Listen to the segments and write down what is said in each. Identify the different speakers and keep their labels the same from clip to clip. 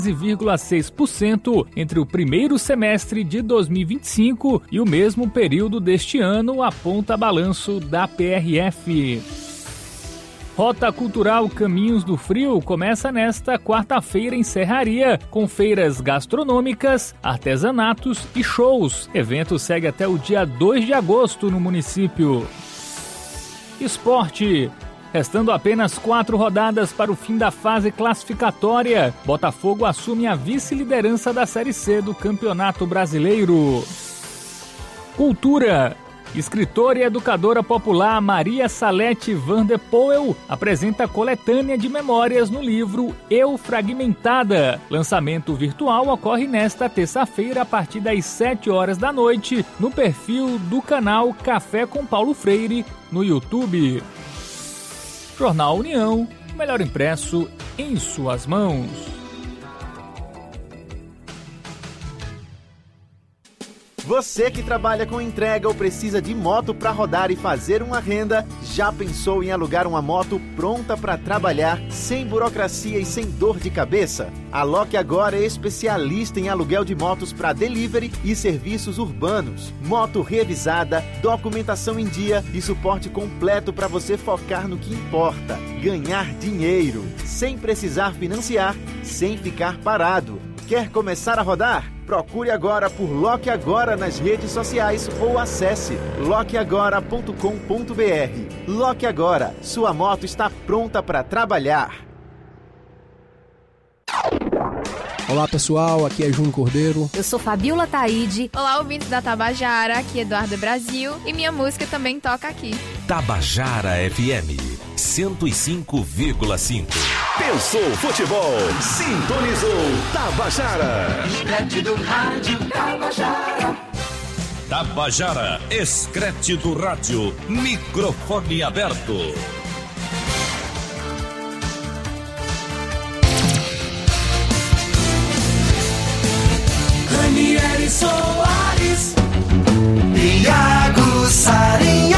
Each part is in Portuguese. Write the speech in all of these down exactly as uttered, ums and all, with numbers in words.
Speaker 1: vírgula seis por cento entre o primeiro semestre de dois mil e vinte e cinco e o mesmo período deste ano, aponta balanço da P R F. Rota Cultural Caminhos do Frio começa nesta quarta-feira em Serraria, com feiras gastronômicas, artesanatos e shows. Evento segue até o dia dois de agosto no município. Esporte. Restando apenas quatro rodadas para o fim da fase classificatória, Botafogo assume a vice-liderança da Série C do Campeonato Brasileiro. Cultura. Escritora e educadora popular Maria Salete van der Poel apresenta coletânea de memórias no livro Eu Fragmentada. Lançamento virtual ocorre nesta terça-feira a partir das sete horas da noite no perfil do canal Café com Paulo Freire no YouTube. Jornal União, o melhor impresso em suas mãos.
Speaker 2: Você que trabalha com entrega ou precisa de moto para rodar e fazer uma renda, já pensou em alugar uma moto pronta para trabalhar, sem burocracia e sem dor de cabeça? A Loque Agora é especialista em aluguel de motos para delivery e serviços urbanos. Moto revisada, documentação em dia e suporte completo para você focar no que importa: ganhar dinheiro, sem precisar financiar, sem ficar parado. Quer começar a rodar? Procure agora por Loque Agora nas redes sociais ou acesse loque agora ponto com ponto b r. Loque Agora, sua moto está pronta para trabalhar.
Speaker 3: Olá pessoal, aqui é Júnior Cordeiro.
Speaker 4: Eu sou Fabiola Taide.
Speaker 5: Olá, ouvintes da Tabajara, aqui é Eduardo Brasil e minha música também toca aqui.
Speaker 6: Tabajara F M cento e cinco vírgula cinco.
Speaker 7: Pensou futebol, sintonizou Tabajara.
Speaker 8: Escrete do rádio Tabajara.
Speaker 6: Tabajara, escrete do rádio, microfone aberto.
Speaker 8: Ranieri Soares, Iago Sarinho.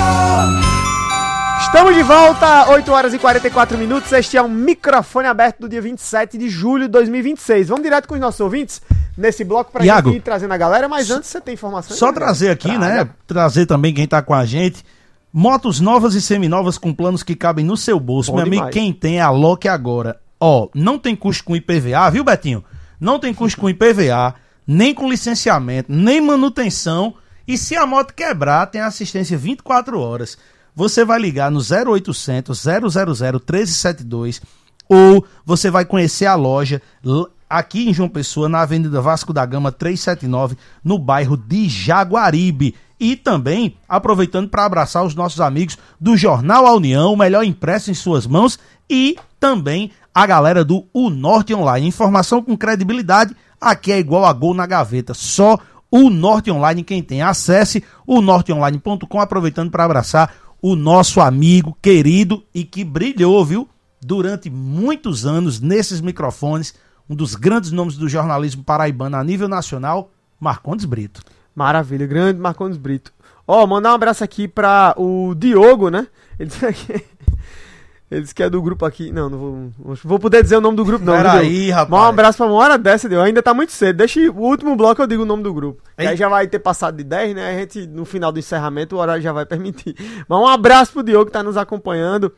Speaker 9: Estamos de volta, oito horas e quarenta e quatro minutos. Este é um microfone aberto do dia vinte e sete de julho de dois mil e vinte e seis. Vamos direto com os nossos ouvintes nesse bloco pra
Speaker 10: Iago,
Speaker 9: gente ir trazendo a galera, mas antes você tem informações?
Speaker 10: Só trazer aqui, Traga. né? Trazer também quem tá com a gente. Motos novas e seminovas com planos que cabem no seu bolso. Bom Meu demais. amigo, quem tem é a Loque Agora. Ó, não tem custo com I P V A, viu, Betinho? Não tem custo com I P V A, nem com licenciamento, nem manutenção. E se a moto quebrar, tem assistência vinte e quatro horas. Você vai ligar no zero oitocentos, zero zero zero, um três sete dois ou você vai conhecer a loja aqui em João Pessoa, na Avenida Vasco da Gama trezentos e setenta e nove, no bairro de Jaguaribe. E também, aproveitando para abraçar os nossos amigos do Jornal A União, o melhor impresso em suas mãos, e também a galera do O Norte Online. Informação com credibilidade, aqui é igual a gol na gaveta, só o Norte Online quem tem. Acesse o norte online ponto com, aproveitando para abraçar o nosso amigo querido e que brilhou, viu, durante muitos anos nesses microfones, um dos grandes nomes do jornalismo paraibano a nível nacional, Marcondes Brito.
Speaker 9: Maravilha, grande Marcondes Brito. Ó, oh, mandar um abraço aqui para o Diogo, né? Ele disse que, ele disse que é do grupo aqui. Não, não vou, vou poder dizer o nome do grupo, não.
Speaker 10: Peraí, rapaz.
Speaker 9: Manda um abraço pra uma hora dessa, Diogo. Ainda tá muito cedo. Deixa o último bloco eu digo o nome do grupo. E aí já vai ter passado de dez, né? A gente, no final do encerramento, o horário já vai permitir. Mas um abraço pro Diogo que tá nos acompanhando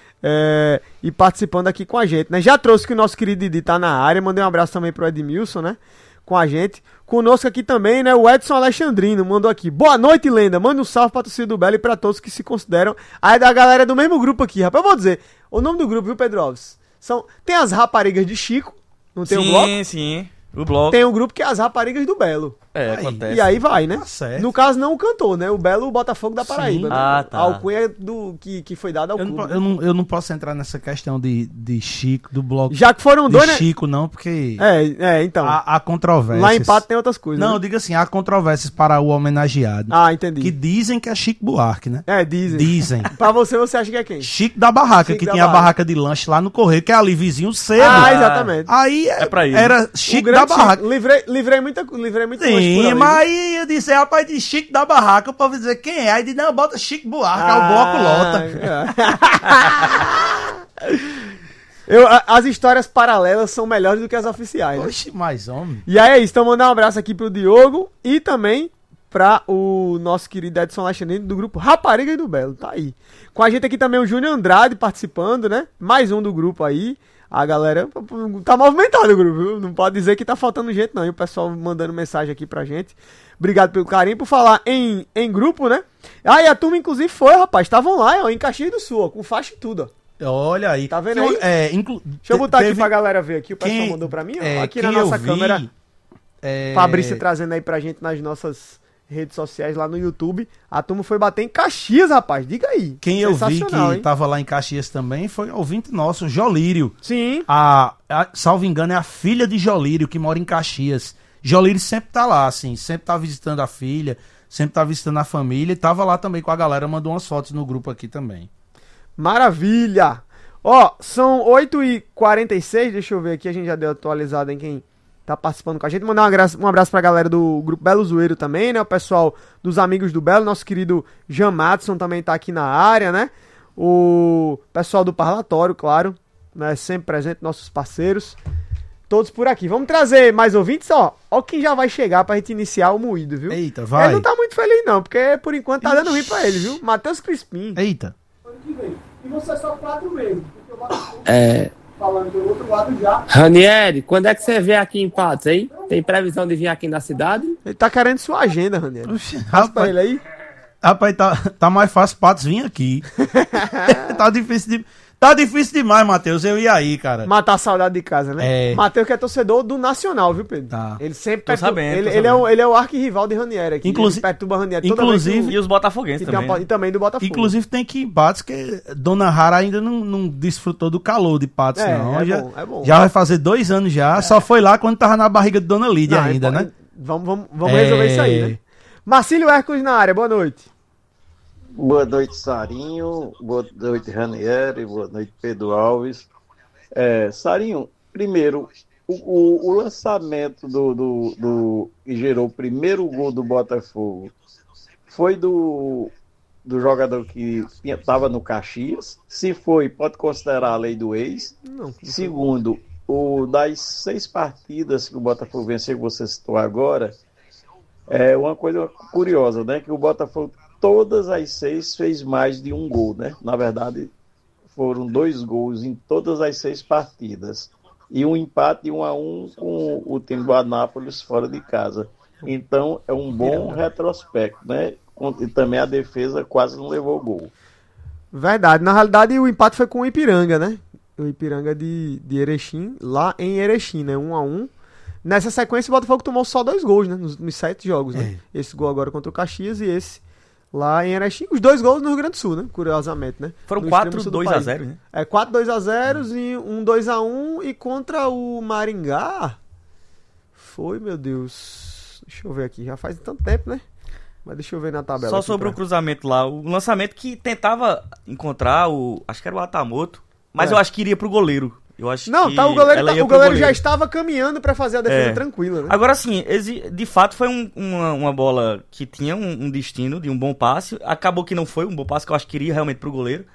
Speaker 9: é, e participando aqui com a gente, né? Já trouxe que o nosso querido Didi tá na área. Mandei um abraço também pro Edmilson, né? Com a gente. Conosco aqui também, né? O Edson Alexandrino mandou aqui. Boa noite, lenda. Manda um salve pra torcida do Belo e pra todos que se consideram. Aí da galera do mesmo grupo aqui, rapaz. Eu vou dizer. O nome do grupo, viu, Pedro Alves? São, tem as raparigas de Chico. Não tem
Speaker 11: sim,
Speaker 9: um bloco?
Speaker 11: Sim, sim. O bloco.
Speaker 9: Tem um grupo que é as raparigas do Belo.
Speaker 11: É,
Speaker 9: aí,
Speaker 11: acontece.
Speaker 9: E aí vai, né?
Speaker 10: Tá certo.
Speaker 9: No caso, não o cantor, né? O Belo, o Botafogo da Paraíba. Né?
Speaker 11: Ah, tá.
Speaker 9: A alcunha do, que, que foi dada ao
Speaker 10: eu
Speaker 9: clube.
Speaker 10: Não, eu, não, eu não posso entrar nessa questão de, de Chico, do bloco.
Speaker 9: Já que foram dois,
Speaker 10: de
Speaker 9: né?
Speaker 10: Chico, não, porque...
Speaker 9: É, é, então.
Speaker 10: Há, há controvérsias.
Speaker 9: Lá em Pato tem outras coisas.
Speaker 10: Não,
Speaker 9: né?
Speaker 10: diga assim, há controvérsias para o homenageado.
Speaker 9: Ah, entendi.
Speaker 10: Que dizem que é Chico Buarque, né?
Speaker 9: É, dizem.
Speaker 10: Dizem.
Speaker 9: Pra você, você acha que é quem?
Speaker 10: Chico da Barraca,
Speaker 9: Chico
Speaker 10: que
Speaker 9: da
Speaker 10: tinha
Speaker 9: barraca.
Speaker 10: a barraca de lanche lá no Correio, que é ali vizinho cedo.
Speaker 9: Ah, exatamente.
Speaker 10: Aí
Speaker 11: é pra ir.
Speaker 10: Era Chico
Speaker 9: O
Speaker 10: da
Speaker 9: grande
Speaker 10: Barraca.
Speaker 9: Chico. Livrei, livrei muita, livrei muita
Speaker 10: Sim,
Speaker 9: coisa por ali,
Speaker 10: mas aí eu disse, é rapaz de Chico da Barraca, o povo dizer quem é. Aí diz, não, bota Chico Buarque, ah, é o bloco lota.
Speaker 9: Eu, a, as histórias paralelas são melhores do que as oficiais, né?
Speaker 10: Oxe, mais homem.
Speaker 9: E aí é isso, então mandar um abraço aqui pro Diogo e também pra o nosso querido Edson Lachanene do grupo Rapariga e do Belo, tá aí. Com a gente aqui também o Júnior Andrade participando, né? Mais um do grupo aí. A galera tá movimentado o grupo, viu? Não pode dizer que tá faltando gente não. E o pessoal mandando mensagem aqui pra gente. Obrigado pelo carinho, por falar em, em grupo, né? Ah, e a turma inclusive foi, rapaz. Estavam lá, ó, em Caxias do Sul, ó, com faixa e tudo, ó.
Speaker 10: Olha aí.
Speaker 9: Tá vendo
Speaker 10: que,
Speaker 9: aí?
Speaker 10: É, inclu...
Speaker 9: Deixa eu botar
Speaker 10: teve...
Speaker 9: aqui pra galera ver aqui. O pessoal
Speaker 10: quem,
Speaker 9: mandou pra mim, ó.
Speaker 10: É,
Speaker 9: aqui na nossa
Speaker 10: vi,
Speaker 9: câmera.
Speaker 10: É...
Speaker 9: Fabrício trazendo aí pra gente nas nossas redes sociais lá no YouTube. A turma foi bater em Caxias, rapaz. Diga aí.
Speaker 10: Quem eu vi que
Speaker 9: hein?
Speaker 10: tava lá em Caxias também foi um ouvinte nosso, Jolírio.
Speaker 9: Sim.
Speaker 10: A, a, salvo engano, é a filha de Jolírio que mora em Caxias. Jolírio sempre tá lá, assim, sempre tá visitando a filha, sempre tá visitando a família e tava lá também com a galera, mandou umas fotos no grupo aqui também.
Speaker 9: Maravilha! Ó, são oito e quarenta e seis, deixa eu ver aqui, a gente já deu atualizado em quem tá participando com a gente. Mandar um abraço, um abraço pra galera do grupo Belo Zoeiro também, né? O pessoal dos Amigos do Belo, nosso querido Jean Matson também tá aqui na área, né? O pessoal do Parlatório, claro, né? Sempre presente, nossos parceiros. Todos por aqui. Vamos trazer mais ouvintes, ó. Ó quem já vai chegar pra gente iniciar o moído, viu?
Speaker 10: Eita, vai.
Speaker 9: Ele não tá muito feliz não, porque por enquanto tá dando ruim pra ele, viu? Matheus Crispim.
Speaker 10: Eita.
Speaker 9: E você só quatro meses, porque eu boto
Speaker 4: É.
Speaker 9: falando do outro lado já.
Speaker 4: Ranieri, quando é que você vem aqui em Patos, hein? Tem previsão de vir aqui na cidade?
Speaker 9: Ele tá querendo sua agenda, Ranieri.
Speaker 10: Oxi,
Speaker 9: Raspa
Speaker 10: rapaz,
Speaker 9: ele aí.
Speaker 10: rapaz tá, tá mais fácil Patos vir aqui. tá difícil de... Tá difícil demais, Matheus. Eu ia aí, cara.
Speaker 9: Matar a saudade de casa, né?
Speaker 10: É.
Speaker 9: Matheus que é torcedor do Nacional, viu, Pedro?
Speaker 10: Tá.
Speaker 9: Ele sempre
Speaker 11: Tô
Speaker 9: perturba-
Speaker 11: sabendo,
Speaker 9: ele,
Speaker 11: tô
Speaker 9: ele, é o,
Speaker 11: sabendo.
Speaker 9: ele é o arquirrival de Ranieri aqui.
Speaker 10: Inclusi-
Speaker 9: Ele perturba Ranieri toda
Speaker 10: Inclusive-
Speaker 9: vez que
Speaker 11: E os botafoguenses
Speaker 9: que tem
Speaker 11: também.
Speaker 9: uma-
Speaker 11: né?
Speaker 9: E também do Botafogo.
Speaker 10: Inclusive tem que ir em Patos, que Dona Rara ainda não, não desfrutou do calor de Patos,
Speaker 9: É,
Speaker 10: não.
Speaker 9: é
Speaker 10: já,
Speaker 9: bom, é bom.
Speaker 10: já vai fazer dois anos já. Só foi lá quando tava na barriga de Dona Lídia
Speaker 9: Não,
Speaker 10: ainda,
Speaker 9: é-
Speaker 10: né?
Speaker 9: Vamos, vamos, vamos
Speaker 10: É.
Speaker 9: resolver isso aí, né? Marcílio Hércules na área, boa noite.
Speaker 12: Boa noite, Sarinho. Boa noite, Ranieri. Boa noite, Pedro Alves. É, Sarinho, primeiro, o, o- o lançamento do, do, do que gerou o primeiro gol do Botafogo foi do, do jogador que estava no Caxias. Se foi, pode considerar a lei do ex.
Speaker 9: Não,
Speaker 12: Segundo, o das seis partidas que o Botafogo venceu, que você citou agora, é uma coisa curiosa, né? Que o Botafogo, todas as seis, fez mais de um gol, né? Na verdade, foram dois gols em todas as seis partidas. E um empate um a um com o time do Anápolis fora de casa. Então, é um bom retrospecto, né? E também a defesa quase não levou gol.
Speaker 9: Verdade. Na realidade, o empate foi com o Ipiranga, né? O Ipiranga de, de Erechim, lá em Erechim, né? Um a um. Nessa sequência, o Botafogo tomou só dois gols, né? Nos últimos sete jogos, né? Esse gol agora contra o Caxias e esse lá em Erechim. Os dois gols no Rio Grande do Sul, né? Curiosamente, né?
Speaker 11: Foram
Speaker 9: No
Speaker 11: quatro
Speaker 9: extremo sul do
Speaker 11: dois a
Speaker 9: país.
Speaker 11: zero, né?
Speaker 9: É, quatro dois a zero e um dois a um. E contra o Maringá... Foi, meu Deus... Deixa eu ver aqui. Já faz tanto tempo, né? Mas deixa eu ver na tabela.
Speaker 11: Só
Speaker 9: aqui
Speaker 11: sobre
Speaker 9: pra-
Speaker 11: o cruzamento lá. O lançamento que tentava encontrar o... Acho que era o Atamoto. Mas
Speaker 9: É.
Speaker 11: eu acho que iria pro goleiro. Eu acho
Speaker 9: Não,
Speaker 11: que
Speaker 9: tá, o goleiro,
Speaker 11: ela
Speaker 9: tá-
Speaker 11: ia
Speaker 9: o
Speaker 11: pro
Speaker 9: goleiro já estava caminhando pra fazer a defesa
Speaker 11: É.
Speaker 9: tranquila, né?
Speaker 11: Agora sim, exi- de fato foi um- uma, uma bola que tinha um, um destino de um bom passe. Acabou que não foi um bom passe, que eu acho que iria realmente pro goleiro.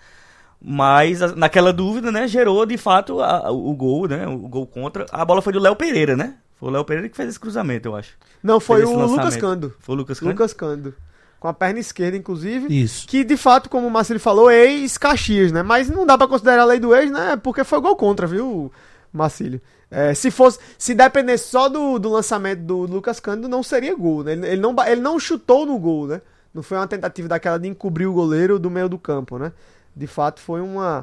Speaker 11: Mas a- naquela dúvida, né, gerou de fato a- o gol, né? O gol contra. A bola foi do Léo Pereira, né? Foi o Léo Pereira que fez esse cruzamento, eu acho.
Speaker 9: Não, foi
Speaker 11: Fez
Speaker 9: o
Speaker 11: esse
Speaker 9: Lucas
Speaker 11: lançamento.
Speaker 9: Cando.
Speaker 11: Foi o Lucas Cando?
Speaker 9: Lucas Cando. Com a perna esquerda, inclusive.
Speaker 10: Isso.
Speaker 9: Que, de fato, como o Marcelo falou, é ex-Caxias, né? Mas não dá pra considerar a lei do ex, né? Porque foi gol contra, viu, Marcílio? É, se fosse, se dependesse só do, do lançamento do Lucas Cândido, não seria gol, né? Ele, ele, não, ba- ele não chutou no gol, né? Não foi uma tentativa daquela de encobrir o goleiro do meio do campo, né? De fato, foi uma,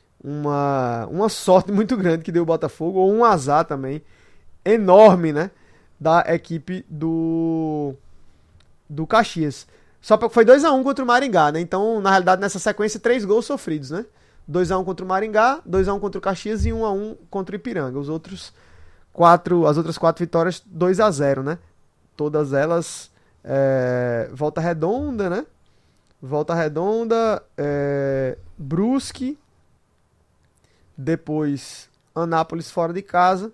Speaker 9: uma, uma sorte muito grande que deu o Botafogo, ou um azar também enorme, né? Da equipe do, do Caxias. Só pra, foi dois a um contra o Maringá, né? Então, na realidade, nessa sequência, três gols sofridos, né? dois a um contra o Maringá, dois a um contra o Caxias e um a um contra o Ipiranga. Os outros quatro, as outras quatro vitórias, dois a zero, né? Todas elas é, Volta Redonda, né? Volta Redonda, é, Brusque, depois Anápolis fora de casa,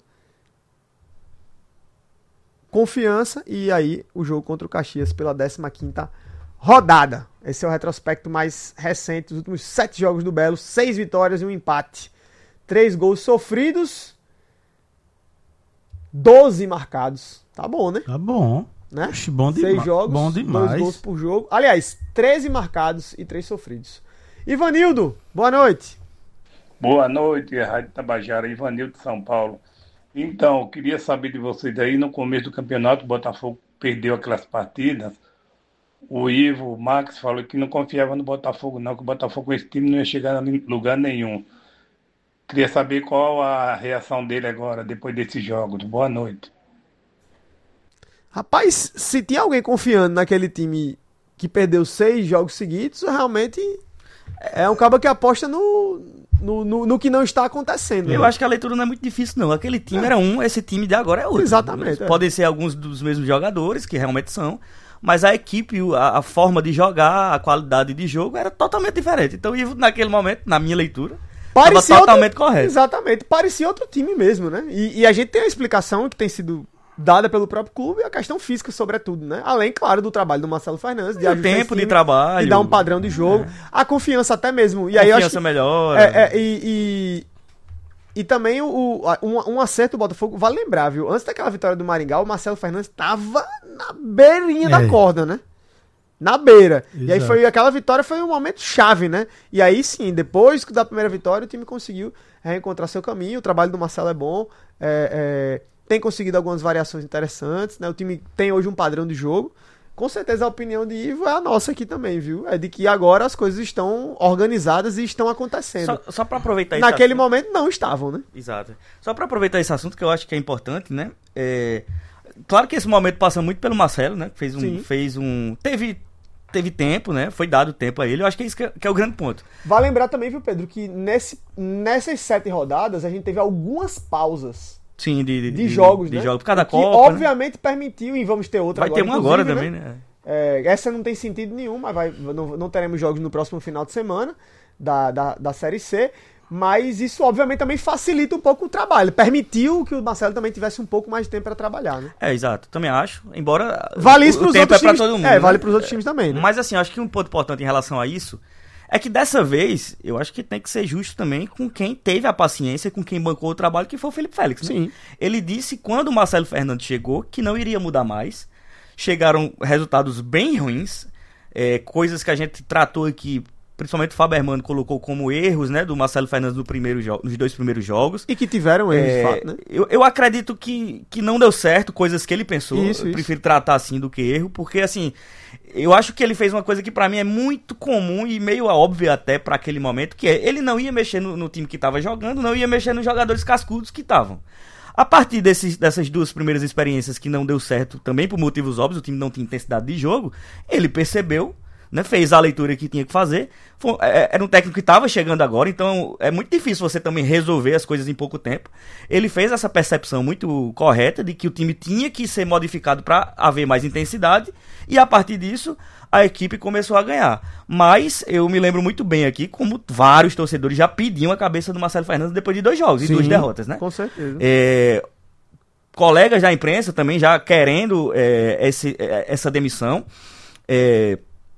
Speaker 9: Confiança e aí o jogo contra o Caxias pela décima quinta rodada. Esse é o retrospecto mais recente dos últimos sete jogos do Belo, seis vitórias e um empate. três gols sofridos, doze marcados. Tá bom, né?
Speaker 10: Tá bom.
Speaker 9: Né?
Speaker 10: Oxe, bom
Speaker 9: Seis
Speaker 10: demais.
Speaker 9: jogos,
Speaker 10: Bom demais.
Speaker 9: dois gols por jogo. Aliás, treze marcados e três sofridos. Ivanildo, boa noite.
Speaker 13: Boa noite, Rádio Tabajara, Ivanildo de São Paulo. Então, eu queria saber de vocês aí, no começo do campeonato, o Botafogo perdeu aquelas partidas. O Ivo, o Max, falou que não confiava no Botafogo não, que o Botafogo, esse time não ia chegar em lugar nenhum. Queria saber qual a reação dele agora, depois desses jogos. Boa noite.
Speaker 9: Rapaz, se tinha alguém confiando naquele time que perdeu seis jogos seguidos, realmente é um cabo que aposta no, no, no, no que não está acontecendo.
Speaker 11: Eu
Speaker 9: né?
Speaker 11: acho que a leitura não é muito difícil, não. Aquele time é. era um, esse time de agora é outro.
Speaker 9: Exatamente. É.
Speaker 11: Podem ser alguns dos mesmos jogadores, que realmente são, mas a equipe, a, a forma de jogar, a qualidade de jogo era totalmente diferente. Então, naquele momento, na minha leitura,
Speaker 9: parecia
Speaker 11: estava totalmente
Speaker 9: outro,
Speaker 11: correto.
Speaker 9: Exatamente. Parecia outro time mesmo, né? E, e a gente tem a explicação que tem sido dada pelo próprio clube e a questão física, sobretudo, né? Além, claro, do trabalho do Marcelo Fernandes, de
Speaker 11: o tempo de trabalho,
Speaker 9: de dar um padrão de jogo, é. a confiança até mesmo. E
Speaker 11: a
Speaker 9: aí
Speaker 11: confiança
Speaker 9: eu acho que,
Speaker 11: melhor.
Speaker 9: É, é, e, e, e também o, um, um acerto do Botafogo, vale lembrar, viu? Antes daquela vitória do Maringá, o Marcelo Fernandes estava na beirinha é. da corda, né? Na beira. Exato. E aí foi aquela vitória foi um momento chave, né? E aí sim, depois da primeira vitória, o time conseguiu reencontrar seu caminho. O trabalho do Marcelo é bom. É, é, tem conseguido algumas variações interessantes, né? O time tem hoje um padrão de jogo. Com certeza a opinião de Ivo é a nossa aqui também, viu? É de que agora as coisas estão organizadas e estão acontecendo.
Speaker 11: Só, só para aproveitar
Speaker 9: isso. Naquele assunto... momento não estavam, né?
Speaker 11: Exato. Só para aproveitar esse assunto que eu acho que é importante, né? É... Claro que esse momento passa muito pelo Marcelo, né? Fez um, fez um, teve, teve tempo, né? Foi dado tempo a ele. Eu acho que é isso que é, que é o grande ponto.
Speaker 9: Vale lembrar também, viu, Pedro, que nesse, nessas sete rodadas a gente teve algumas pausas.
Speaker 11: Sim, de, de,
Speaker 9: de jogos,
Speaker 11: de,
Speaker 9: né?
Speaker 11: De jogos por causa da
Speaker 9: que
Speaker 11: Copa.
Speaker 9: obviamente né? permitiu, e vamos ter outra
Speaker 11: vai
Speaker 9: agora.
Speaker 11: Vai ter uma agora também, né? né?
Speaker 9: É, essa não tem sentido nenhum, mas vai, não, não teremos jogos no próximo final de semana da, da, da Série C. Mas isso, obviamente, também facilita um pouco o trabalho. Permitiu que o Marcelo também tivesse um pouco mais de tempo para trabalhar, né?
Speaker 11: É, exato. Também acho. Embora
Speaker 9: vale isso
Speaker 11: o, o
Speaker 9: pros
Speaker 11: tempo
Speaker 9: outros
Speaker 11: é
Speaker 9: times,
Speaker 11: para todo mundo.
Speaker 9: É,
Speaker 11: né?
Speaker 9: vale para os outros times também, né?
Speaker 11: Mas assim, acho que um ponto importante em relação a isso é que dessa vez, eu acho que tem que ser justo também com quem teve a paciência, com quem bancou o trabalho, que foi o Felipe Félix. Né?
Speaker 9: Sim.
Speaker 11: Ele disse, quando o Marcelo Fernandes chegou, que não iria mudar mais. Chegaram resultados bem ruins, é, coisas que a gente tratou aqui, principalmente o Fábio Hermano colocou como erros, né, do Marcelo Fernandes no primeiro jo- nos dois primeiros jogos.
Speaker 9: E que tiveram erros,
Speaker 11: é,
Speaker 9: de fato, né?
Speaker 11: Eu, eu acredito que, que não deu certo, coisas que ele pensou.
Speaker 9: Isso,
Speaker 11: eu
Speaker 9: isso.
Speaker 11: prefiro tratar assim do que erro, porque assim, eu acho que ele fez uma coisa que pra mim é muito comum e meio óbvia até pra aquele momento, que é, ele não ia mexer no, no time que tava jogando, não ia mexer nos jogadores cascudos que estavam. A partir desses, dessas duas primeiras experiências que não deu certo, também por motivos óbvios, o time não tinha intensidade de jogo, ele percebeu, né, fez a leitura que tinha que fazer. Foi, é, era um técnico que estava chegando agora, então é muito difícil você também resolver as coisas em pouco tempo. Ele fez essa percepção muito correta de que o time tinha que ser modificado para haver mais intensidade, e a partir disso a equipe começou a ganhar. Mas eu me lembro muito bem aqui como vários torcedores já pediam a cabeça do Marcelo Fernandes depois de dois jogos
Speaker 9: Sim,
Speaker 11: e duas derrotas, né?
Speaker 9: Com certeza.
Speaker 11: É, colegas da imprensa também já querendo é, esse, é, essa demissão. É,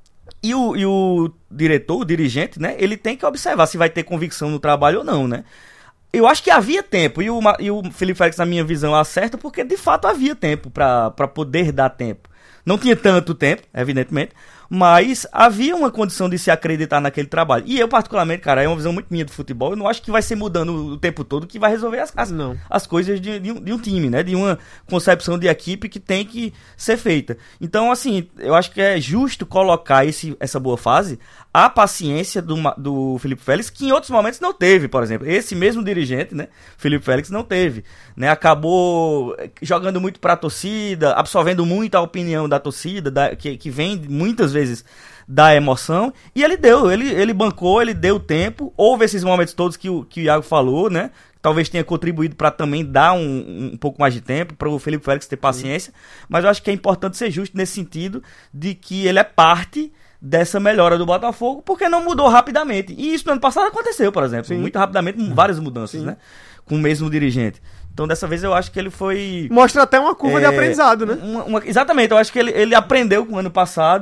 Speaker 11: e, o, e o diretor, o dirigente, né? Ele tem que observar se vai ter convicção no trabalho ou não, né? Eu acho que havia tempo, e o, e o Felipe Félix, na minha visão, acerta, porque de fato havia tempo para poder dar tempo. Não tinha tanto tempo, evidentemente, mas havia uma condição de se acreditar naquele trabalho. E eu, particularmente, cara, é uma visão muito minha do futebol, eu não acho que vai ser mudando o tempo todo que vai resolver as, as, as coisas de, de, um, de um time, né? De uma concepção de equipe que tem que ser feita. Então, assim, eu acho que é justo colocar esse, essa boa fase à paciência do, do Felipe Félix, que em outros momentos não teve, por exemplo. Esse mesmo dirigente, né? Felipe Félix não teve, né? Acabou jogando muito pra torcida, absorvendo muito a opinião da torcida, da, que, que vem muitas vezes da emoção, e ele deu, ele, ele bancou, ele deu tempo, houve esses momentos todos que o, que o Iago falou, né? Talvez tenha contribuído para também dar um, um pouco mais de tempo, para o Felipe Félix ter paciência, Sim. mas eu acho que é importante ser justo nesse sentido de que ele é parte dessa melhora do Botafogo, porque não mudou rapidamente. E isso no ano passado aconteceu, por exemplo, Sim. muito rapidamente, várias mudanças, Sim. né? Com o mesmo dirigente. Então, dessa vez, eu acho que ele foi...
Speaker 9: Mostra até uma curva é, de aprendizado, né?
Speaker 11: Uma, uma, exatamente, eu acho que ele, ele aprendeu com o ano passado,